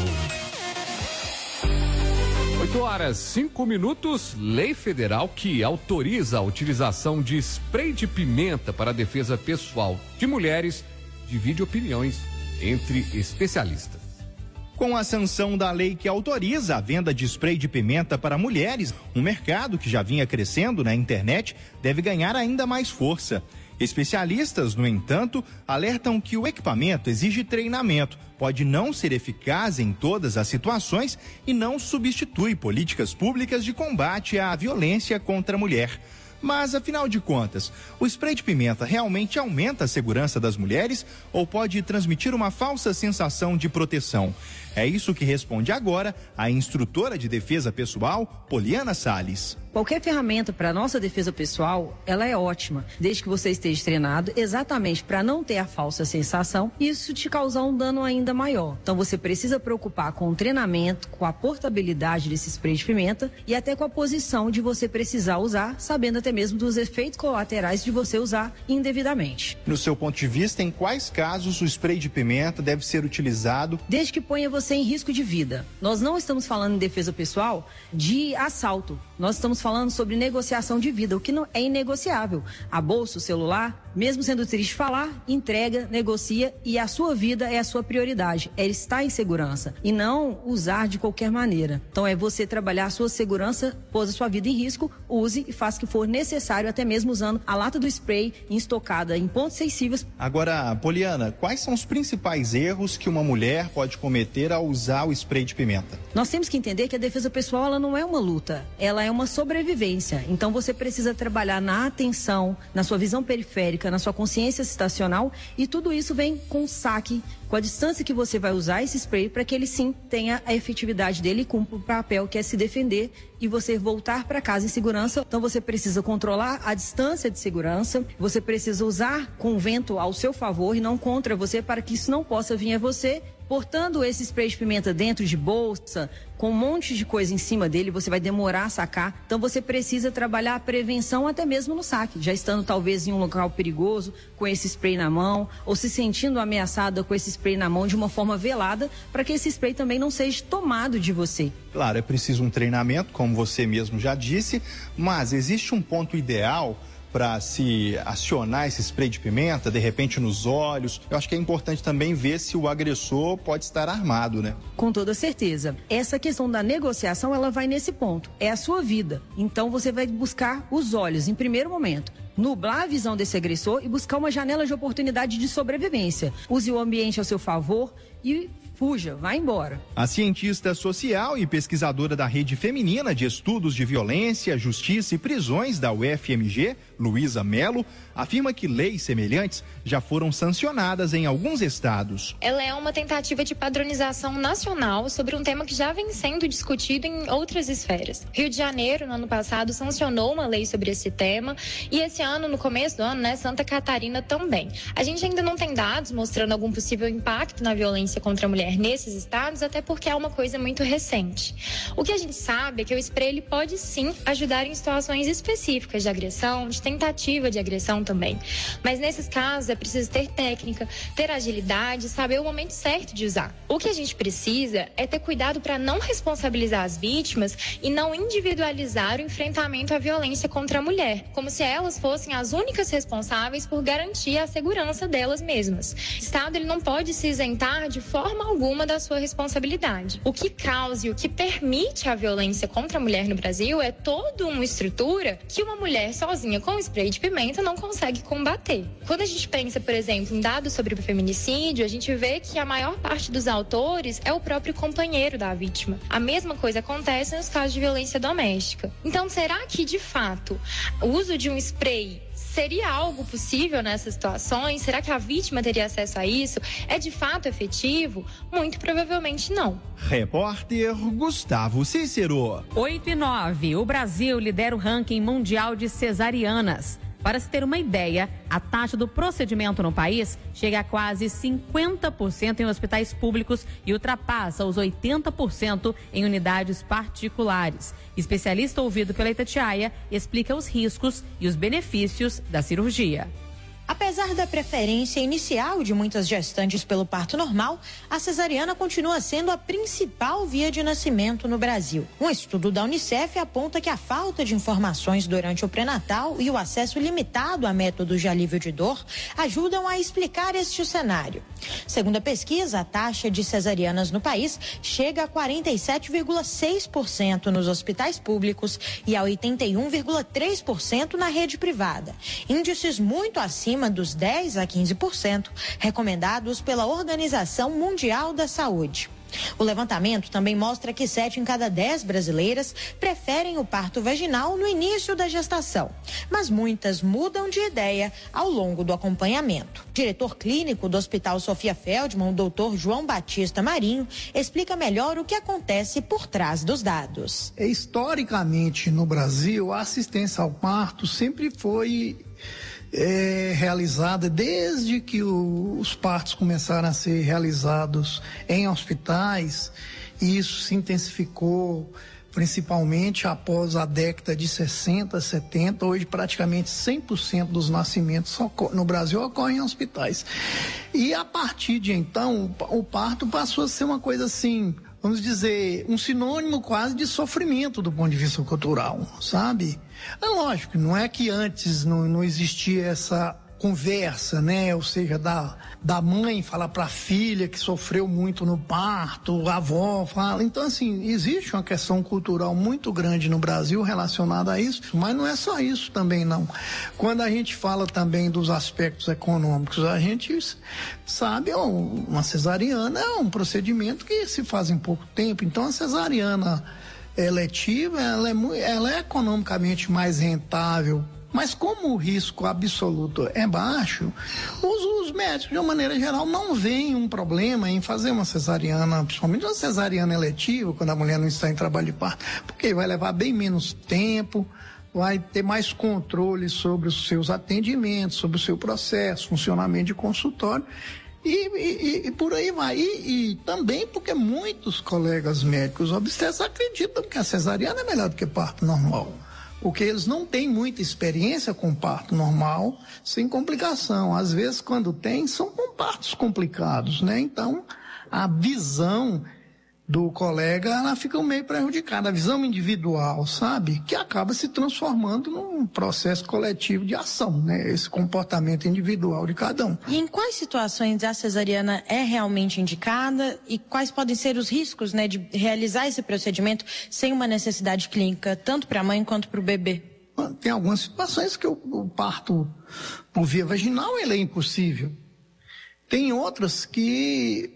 oito horas, cinco minutos. Lei federal que autoriza a utilização de spray de pimenta para a defesa pessoal de mulheres divide opiniões entre especialistas. Com a sanção da lei que autoriza a venda de spray de pimenta para mulheres, um mercado que já vinha crescendo na internet deve ganhar ainda mais força. Especialistas, no entanto, alertam que o equipamento exige treinamento, pode não ser eficaz em todas as situações e não substitui políticas públicas de combate à violência contra a mulher. Mas, afinal de contas, o spray de pimenta realmente aumenta a segurança das mulheres ou pode transmitir uma falsa sensação de proteção? É isso que responde agora a instrutora de defesa pessoal, Poliana Salles. Qualquer ferramenta para a nossa defesa pessoal, ela é ótima, desde que você esteja treinado exatamente para não ter a falsa sensação e isso te causar um dano ainda maior. Então você precisa preocupar com o treinamento, com a portabilidade desse spray de pimenta e até com a posição de você precisar usar, sabendo até mesmo dos efeitos colaterais de você usar indevidamente. No seu ponto de vista, em quais casos o spray de pimenta deve ser utilizado? Desde que ponha você em risco de vida. Nós não estamos falando em defesa pessoal de assalto. Nós estamos falando sobre negociação de vida, o que não é inegociável. A bolsa, o celular, mesmo sendo triste falar, entrega, negocia e a sua vida é a sua prioridade. É estar em segurança e não usar de qualquer maneira. Então é você trabalhar a sua segurança, pôs a sua vida em risco, use e faça o que for necessário, até mesmo usando a lata do spray estocada em pontos sensíveis. Agora, Poliana, quais são os principais erros que uma mulher pode cometer ao usar o spray de pimenta? Nós temos que entender que a defesa pessoal ela não é uma luta, ela é uma sobrevivência. Então você precisa trabalhar na atenção, na sua visão periférica, na sua consciência situacional e tudo isso vem com o saque, com a distância que você vai usar esse spray para que ele sim tenha a efetividade dele e cumpra o papel que é se defender e você voltar para casa em segurança. Então você precisa controlar a distância de segurança, você precisa usar com o vento ao seu favor e não contra você para que isso não possa vir a você. Portando esse spray de pimenta dentro de bolsa, com um monte de coisa em cima dele, você vai demorar a sacar. Então você precisa trabalhar a prevenção até mesmo no saque, já estando talvez em um local perigoso, com esse spray na mão, ou se sentindo ameaçada com esse spray na mão de uma forma velada, para que esse spray também não seja tomado de você. Claro, é preciso um treinamento, como você mesmo já disse, mas existe um ponto ideal para se acionar esse spray de pimenta, de repente nos olhos. Eu acho que é importante também ver se o agressor pode estar armado, né? Com toda certeza. Essa questão da negociação, ela vai nesse ponto. É a sua vida. Então você vai buscar os olhos em primeiro momento. Nublar a visão desse agressor e buscar uma janela de oportunidade de sobrevivência. Use o ambiente ao seu favor e fuja, vá embora. A cientista social e pesquisadora da Rede Feminina de Estudos de Violência, Justiça e Prisões da U F M G, Luísa Mello, afirma que leis semelhantes já foram sancionadas em alguns estados. Ela é uma tentativa de padronização nacional sobre um tema que já vem sendo discutido em outras esferas. Rio de Janeiro, no ano passado, sancionou uma lei sobre esse tema e esse ano, no começo do ano, né, Santa Catarina também. A gente ainda não tem dados mostrando algum possível impacto na violência contra a mulher nesses estados, até porque é uma coisa muito recente. O que a gente sabe é que o spray ele pode sim ajudar em situações específicas de agressão, de tentativa de agressão também. Mas nesses casos é preciso ter técnica, ter agilidade, saber o momento certo de usar. O que a gente precisa é ter cuidado para não responsabilizar as vítimas e não individualizar o enfrentamento à violência contra a mulher, como se elas fossem as únicas responsáveis por garantir a segurança delas mesmas. O Estado ele não pode se isentar de forma alguma da sua responsabilidade. O que causa e o que permite a violência contra a mulher no Brasil é toda uma estrutura que uma mulher sozinha com spray de pimenta não consegue combater. Quando a gente pensa, por exemplo, em dados sobre o feminicídio, a gente vê que a maior parte dos autores é o próprio companheiro da vítima. A mesma coisa acontece nos casos de violência doméstica. Então, será que, de fato, o uso de um spray Seria algo possível nessas situações? Será que a vítima teria acesso a isso? É de fato efetivo? Muito provavelmente não. Repórter Gustavo Cícero. oito e nove. O Brasil lidera o ranking mundial de cesarianas. Para se ter uma ideia, a taxa do procedimento no país chega a quase cinquenta por cento em hospitais públicos e ultrapassa os oitenta por cento em unidades particulares. Especialista ouvido pela Itatiaia explica os riscos e os benefícios da cirurgia. Apesar da preferência inicial de muitas gestantes pelo parto normal, a cesariana continua sendo a principal via de nascimento no Brasil. Um estudo da Unicef aponta que a falta de informações durante o pré-natal e o acesso limitado a métodos de alívio de dor ajudam a explicar este cenário. Segundo a pesquisa, a taxa de cesarianas no país chega a quarenta e sete vírgula seis por cento nos hospitais públicos e a oitenta e um vírgula três por cento na rede privada. Índices muito acima dos dez a quinze por cento recomendados pela Organização Mundial da Saúde. O levantamento também mostra que sete em cada dez brasileiras preferem o parto vaginal no início da gestação, mas muitas mudam de ideia ao longo do acompanhamento. O diretor clínico do Hospital Sofia Feldman, o doutor João Batista Marinho, explica melhor o que acontece por trás dos dados. Historicamente, no Brasil, a assistência ao parto sempre foi É, realizada desde que o, os partos começaram a ser realizados em hospitais, e isso se intensificou principalmente após a década de sessenta, setenta. Hoje praticamente cem por cento dos nascimentos no Brasil ocorrem em hospitais. E a partir de então, o parto passou a ser uma coisa assim, vamos dizer, um sinônimo quase de sofrimento do ponto de vista cultural, sabe? É lógico, não é que antes não, não existia essa conversa, né? Ou seja, da, da mãe falar para a filha que sofreu muito no parto, a avó fala. Então, assim, existe uma questão cultural muito grande no Brasil relacionada a isso, mas não é só isso também, não. Quando a gente fala também dos aspectos econômicos, a gente sabe, ó, uma cesariana é um procedimento que se faz em pouco tempo. Então, a cesariana eletiva, ela é, ela é economicamente mais rentável, mas como o risco absoluto é baixo, os, os médicos, de uma maneira geral, não veem um problema em fazer uma cesariana, principalmente uma cesariana eletiva, quando a mulher não está em trabalho de parto, porque vai levar bem menos tempo, vai ter mais controle sobre os seus atendimentos, sobre o seu processo, funcionamento de consultório. E, e, e por aí vai. E, e também porque muitos colegas médicos obstetras acreditam que a cesariana é melhor do que parto normal. Porque eles não têm muita experiência com parto normal, sem complicação. Às vezes, quando tem, são com partos complicados, né? Então, a visão do colega, ela fica meio prejudicada, a visão individual, sabe? Que acaba se transformando num processo coletivo de ação, né? Esse comportamento individual de cada um. E em quais situações a cesariana é realmente indicada e quais podem ser os riscos, né, de realizar esse procedimento sem uma necessidade clínica, tanto para a mãe quanto para o bebê? Tem algumas situações que o, o parto por via vaginal, ele é impossível. Tem outras que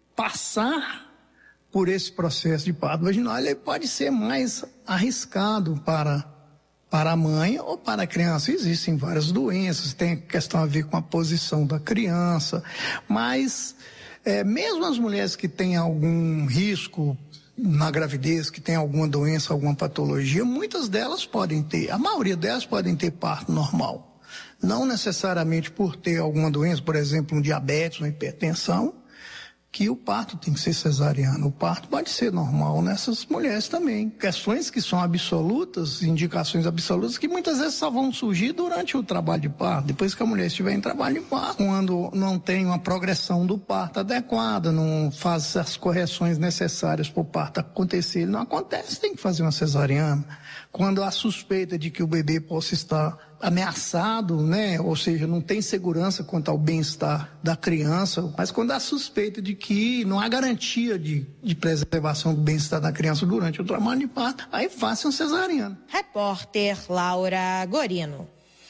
passar por esse processo de parto vaginal, ele pode ser mais arriscado para, para a mãe ou para a criança. Existem várias doenças, tem questão a ver com a posição da criança, mas é, mesmo as mulheres que têm algum risco na gravidez, que têm alguma doença, alguma patologia, muitas delas podem ter, a maioria delas podem ter parto normal. Não necessariamente por ter alguma doença, por exemplo, um diabetes, uma hipertensão, que o parto tem que ser cesariano. O parto pode ser normal nessas mulheres também. Questões que são absolutas, indicações absolutas, que muitas vezes só vão surgir durante o trabalho de parto, depois que a mulher estiver em trabalho de parto. Quando não tem uma progressão do parto adequada, não faz as correções necessárias para o parto acontecer, ele não acontece, tem que fazer uma cesariana. Quando há suspeita de que o bebê possa estar ameaçado, né? Ou seja, não tem segurança quanto ao bem-estar da criança, mas quando há suspeita de que não há garantia de, de preservação do bem-estar da criança durante o trabalho de parto, aí faça um cesariano. Repórter Laura Gorino.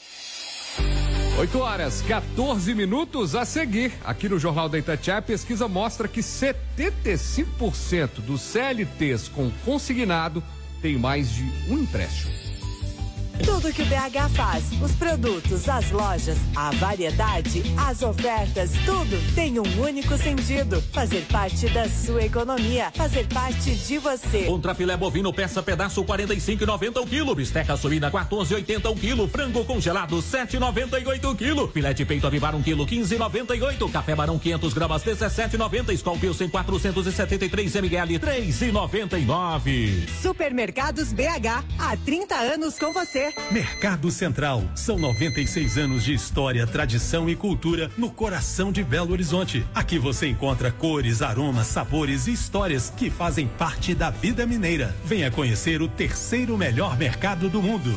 oito horas, quatorze minutos a seguir. Aqui no Jornal da Itatiaia, a pesquisa mostra que setenta e cinco por cento dos C L Ts com consignado tem mais de um empréstimo. Tudo que o B H faz, os produtos, as lojas, a variedade, as ofertas, tudo tem um único sentido. Fazer parte da sua economia, fazer parte de você. Contrafilé bovino peça pedaço quarenta e cinco e noventa o quilo, bisteca suína quatorze e oitenta o quilo, frango congelado sete e noventa e oito o quilo, filé de peito avivar um quilo quinze e noventa e oito, café Barão quinhentos gramas dezessete e noventa, Skol Pilsen quatrocentos e setenta e três mililitros três e noventa e nove. Supermercados B H, há trinta anos com você. Mercado Central, são noventa e seis anos de história, tradição e cultura no coração de Belo Horizonte. Aqui você encontra cores, aromas, sabores e histórias que fazem parte da vida mineira. Venha conhecer o terceiro melhor mercado do mundo.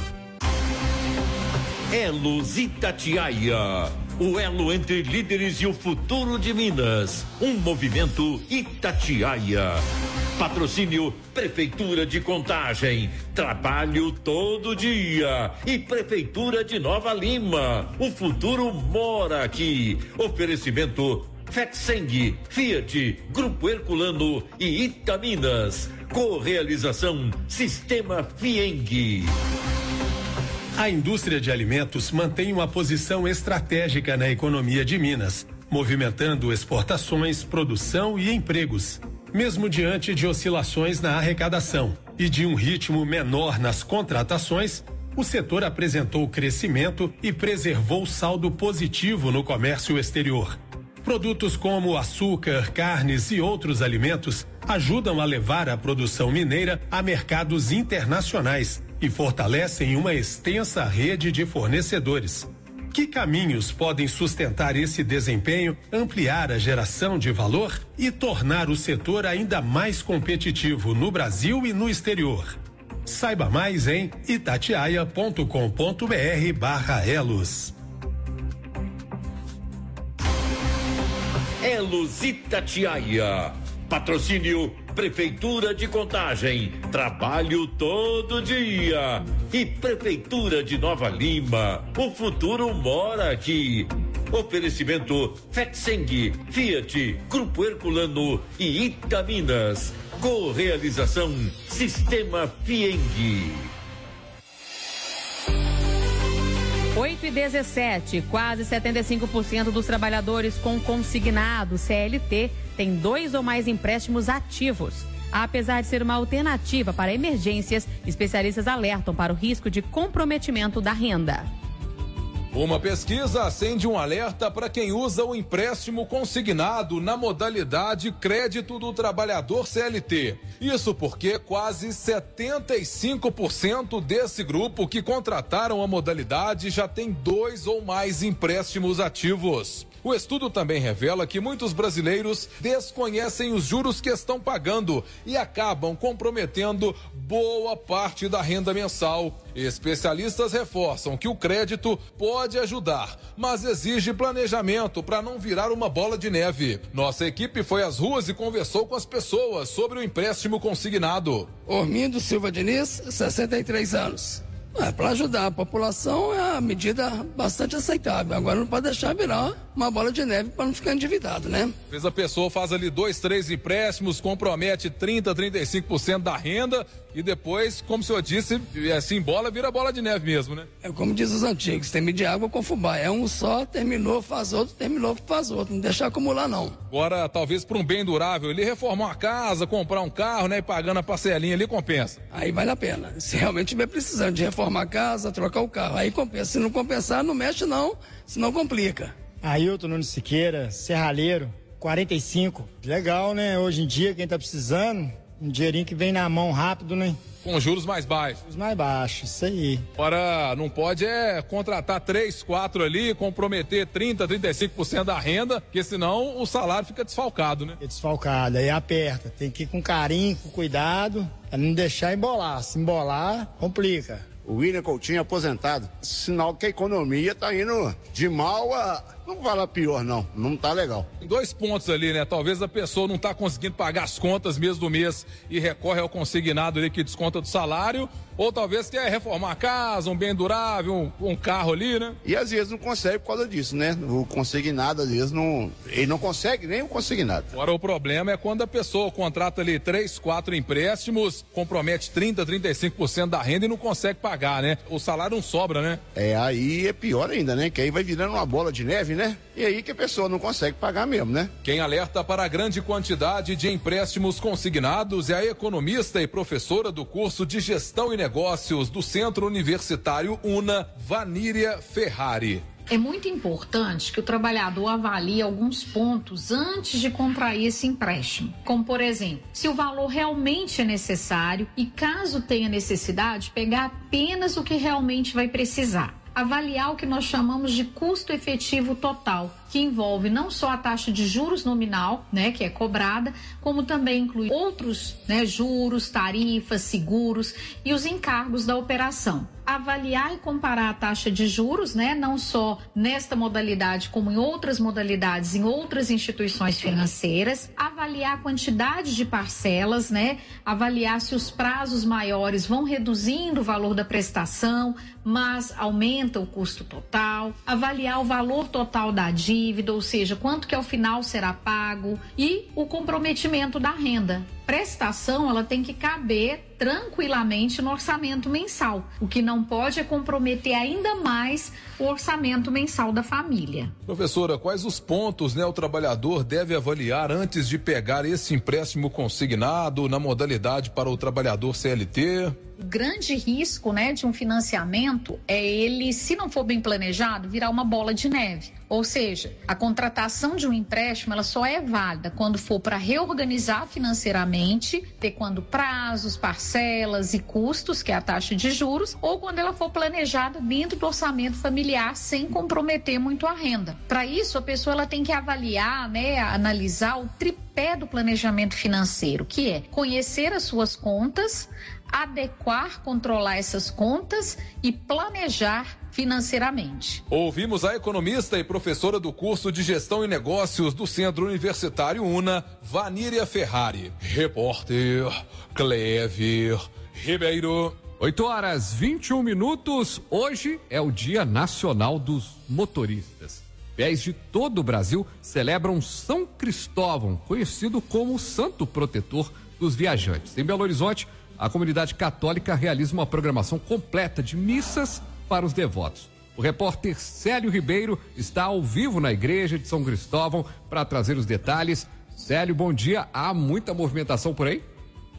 Elos Itatiaia, o elo entre líderes e o futuro de Minas. Um movimento Itatiaia. Patrocínio Prefeitura de Contagem, trabalho todo dia. E Prefeitura de Nova Lima, o futuro mora aqui. Oferecimento Fexeng, Fiat, Grupo Herculano e Itaminas. Correalização Sistema Fieng. A indústria de alimentos mantém uma posição estratégica na economia de Minas, movimentando exportações, produção e empregos. Mesmo diante de oscilações na arrecadação e de um ritmo menor nas contratações, o setor apresentou crescimento e preservou saldo positivo no comércio exterior. Produtos como açúcar, carnes e outros alimentos ajudam a levar a produção mineira a mercados internacionais e fortalecem uma extensa rede de fornecedores. Que caminhos podem sustentar esse desempenho, ampliar a geração de valor e tornar o setor ainda mais competitivo no Brasil e no exterior? Saiba mais em itatiaia ponto com ponto br barra elos. Elos Itatiaia. Patrocínio Prefeitura de Contagem, trabalho todo dia. E Prefeitura de Nova Lima, o futuro mora aqui. Oferecimento Fexeng, Fiat, Grupo Herculano e Itaminas. Correalização Sistema Fieng. oito e dezessete, quase setenta e cinco por cento dos trabalhadores com consignado C L T têm dois ou mais empréstimos ativos. Apesar de ser uma alternativa para emergências, especialistas alertam para o risco de comprometimento da renda. Uma pesquisa acende um alerta para quem usa o empréstimo consignado na modalidade crédito do trabalhador C L T. Isso porque quase setenta e cinco por cento desse grupo que contrataram a modalidade já tem dois ou mais empréstimos ativos. O estudo também revela que muitos brasileiros desconhecem os juros que estão pagando e acabam comprometendo boa parte da renda mensal. Especialistas reforçam que o crédito pode ajudar, mas exige planejamento para não virar uma bola de neve. Nossa equipe foi às ruas e conversou com as pessoas sobre o empréstimo consignado. Ormindo Silva Diniz, sessenta e três anos. É, para ajudar a população é uma medida bastante aceitável. Agora não pode deixar virar uma bola de neve para não ficar endividado, né? Às vezes a pessoa faz ali dois, três empréstimos, compromete trinta, trinta e cinco por cento da renda e depois, como o senhor disse, assim, bola vira bola de neve mesmo, né? É como diz os antigos, tem medir água com fubá. É um só, terminou, faz outro, terminou, faz outro. Não deixar acumular, não. Agora, talvez para um bem durável, ele reformar uma casa, comprar um carro, né? E pagando a parcelinha ali, compensa. Aí vale a pena. Se realmente estiver precisando de reformar a casa, trocar o carro, aí compensa. Se não compensar, não mexe não, senão complica. Ailton Nunes Siqueira, serralheiro, quarenta e cinco. Legal, né? Hoje em dia, quem tá precisando, um dinheirinho que vem na mão rápido, né? Com juros mais baixos. Os mais baixos, isso aí. Agora, não pode é contratar três, quatro ali, comprometer trinta, trinta e cinco por cento da renda, porque senão o salário fica desfalcado, né? Fica desfalcado, aí aperta. Tem que ir com carinho, com cuidado, pra não deixar embolar. Se embolar, complica. O William Coutinho aposentado. Sinal que a economia tá indo de mal a não vou falar pior não, não tá legal. Dois pontos ali, né? Talvez a pessoa não tá conseguindo pagar as contas mesmo do mês e recorre ao consignado ali que desconta do salário, ou talvez quer reformar a casa, um bem durável, um, um carro ali, né? E às vezes não consegue por causa disso, né? O consignado, às vezes, não, ele não consegue nem o consignado. Agora o problema é quando a pessoa contrata ali três, quatro empréstimos, compromete trinta, trinta e cinco por cento da renda e não consegue pagar, né? O salário não sobra, né? É, aí é pior ainda, né? Que aí vai virando uma bola de neve, né? E aí que a pessoa não consegue pagar mesmo, né? Quem alerta para a grande quantidade de empréstimos consignados é a economista e professora do curso de Gestão e Negócios do Centro Universitário UNA, Vaníria Ferrari. É muito importante que o trabalhador avalie alguns pontos antes de contrair esse empréstimo. Como, por exemplo, se o valor realmente é necessário e, caso tenha necessidade, pegar apenas o que realmente vai precisar. Avaliar o que nós chamamos de custo efetivo total, que envolve não só a taxa de juros nominal, né, que é cobrada, como também inclui outros, né, juros, tarifas, seguros e os encargos da operação. Avaliar e comparar a taxa de juros, né, não só nesta modalidade, como em outras modalidades, em outras instituições financeiras. Avaliar a quantidade de parcelas, né, avaliar se os prazos maiores vão reduzindo o valor da prestação, mas aumenta o custo total. Avaliar o valor total da dívida, ou seja, quanto que ao final será pago, e o comprometimento da renda. Prestação, ela tem que caber tranquilamente no orçamento mensal. O que não pode é comprometer ainda mais o orçamento mensal da família. Professora, quais os pontos, né, o trabalhador deve avaliar antes de pegar esse empréstimo consignado na modalidade para o trabalhador C L T? O grande risco, né, de um financiamento é ele, se não for bem planejado, virar uma bola de neve. Ou seja, a contratação de um empréstimo, ela só é válida quando for para reorganizar financeiramente, adequando prazos, parcelas e custos, que é a taxa de juros, ou quando ela for planejada dentro do orçamento familiar, sem comprometer muito a renda. Para isso, a pessoa ela tem que avaliar, né, analisar o tripé do planejamento financeiro, que é conhecer as suas contas, adequar, controlar essas contas e planejar financeiramente. Ouvimos a economista e professora do curso de Gestão e Negócios do Centro Universitário UNA, Vaníria Ferrari. Repórter Clever Ribeiro. oito horas, vinte e um minutos. Hoje é o Dia Nacional dos Motoristas. Fiéis de todo o Brasil celebram São Cristóvão, conhecido como o Santo Protetor dos Viajantes. Em Belo Horizonte, a comunidade católica realiza uma programação completa de missas para os devotos. O repórter Célio Ribeiro está ao vivo na igreja de São Cristóvão para trazer os detalhes. Célio, bom dia. Há muita movimentação por aí?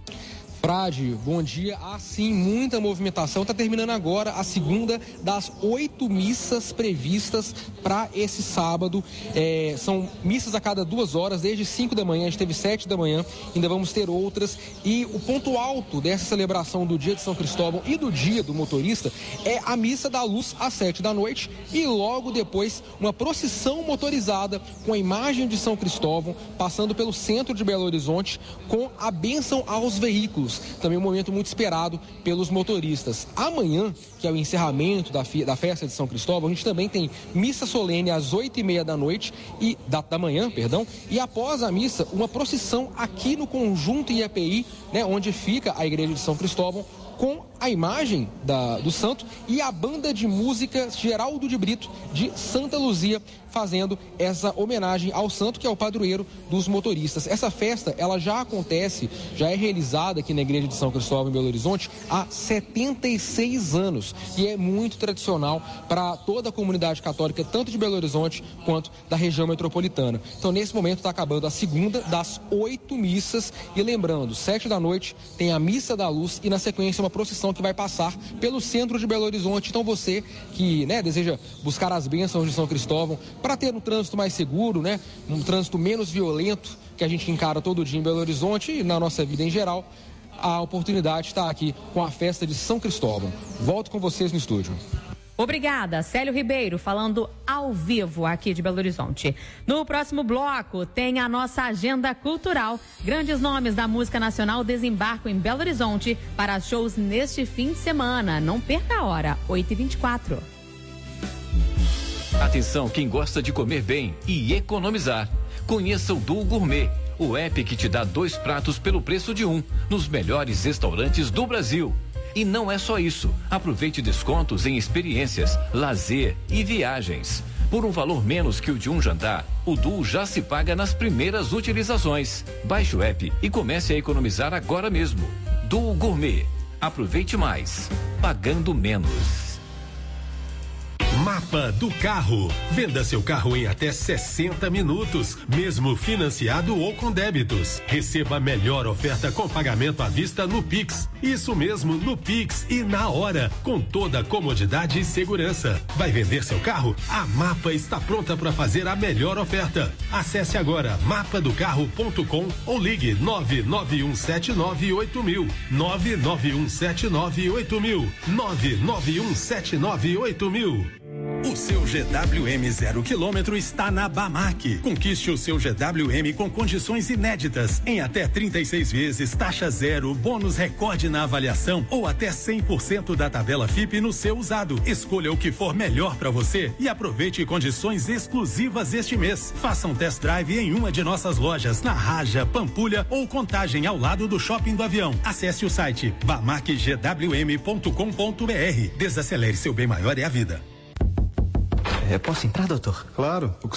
Frade, bom dia. Há sim muita movimentação. Está terminando agora a segunda das oito missas previstas para esse sábado. É, são missas a cada duas horas, desde cinco da manhã, a gente teve sete da manhã, ainda vamos ter outras. E o ponto alto dessa celebração do Dia de São Cristóvão e do Dia do Motorista é a missa da luz às sete da noite e logo depois uma procissão motorizada com a imagem de São Cristóvão passando pelo centro de Belo Horizonte com a bênção aos veículos. Também um momento muito esperado pelos motoristas. Amanhã, que é o encerramento da, da festa de São Cristóvão, a gente também tem missa solene às oito e meia da noite e da, da manhã, perdão, e após a missa, uma procissão aqui no conjunto I A P I, né, onde fica a igreja de São Cristóvão, com a imagem da, do santo e a banda de música Geraldo de Brito de Santa Luzia fazendo essa homenagem ao santo, que é o padroeiro dos motoristas. Essa festa, ela já acontece, já é realizada aqui na igreja de São Cristóvão em Belo Horizonte há setenta e seis anos e é muito tradicional para toda a comunidade católica, tanto de Belo Horizonte quanto da região metropolitana. Então, nesse momento está acabando a segunda das oito missas e lembrando, sete da noite tem a missa da luz e na sequência uma procissão que vai passar pelo centro de Belo Horizonte. Então você que, né, deseja buscar as bênçãos de São Cristóvão para ter um trânsito mais seguro, né, um trânsito menos violento que a gente encara todo dia em Belo Horizonte e na nossa vida em geral, a oportunidade está aqui com a festa de São Cristóvão. Volto com vocês no estúdio. Obrigada, Célio Ribeiro, falando ao vivo aqui de Belo Horizonte. No próximo bloco tem a nossa agenda cultural. Grandes nomes da música nacional desembarcam em Belo Horizonte para shows neste fim de semana. Não perca a hora, oito e vinte e quatro. Atenção quem gosta de comer bem e economizar. Conheça o Duo Gourmet, o app que te dá dois pratos pelo preço de um, nos melhores restaurantes do Brasil. E não é só isso. Aproveite descontos em experiências, lazer e viagens. Por um valor menos que o de um jantar, o Duo já se paga nas primeiras utilizações. Baixe o app e comece a economizar agora mesmo. Duo Gourmet. Aproveite mais, pagando menos. Mapa do Carro. Venda seu carro em até sessenta minutos, mesmo financiado ou com débitos. Receba a melhor oferta com pagamento à vista no Pix. Isso mesmo, no Pix e na hora, com toda a comodidade e segurança. Vai vender seu carro? A Mapa está pronta para fazer a melhor oferta. Acesse agora mapa do carro ponto com ou ligue nove nove um sete nove oito mil. nove nove um sete nove oito mil. nove nove um sete nove oito mil. O seu G W M zero quilômetro está na Bamac. Conquiste o seu G W M com condições inéditas, em até trinta e seis vezes, taxa zero, bônus recorde na avaliação ou até cem por cento da tabela F I P no seu usado. Escolha o que for melhor para você e aproveite condições exclusivas este mês. Faça um test drive em uma de nossas lojas, na Raja, Pampulha ou Contagem, ao lado do Shopping do Avião. Acesse o site bamac g w m ponto com ponto b r. Desacelere, seu bem maior é a vida. É, posso entrar, doutor? Claro. O que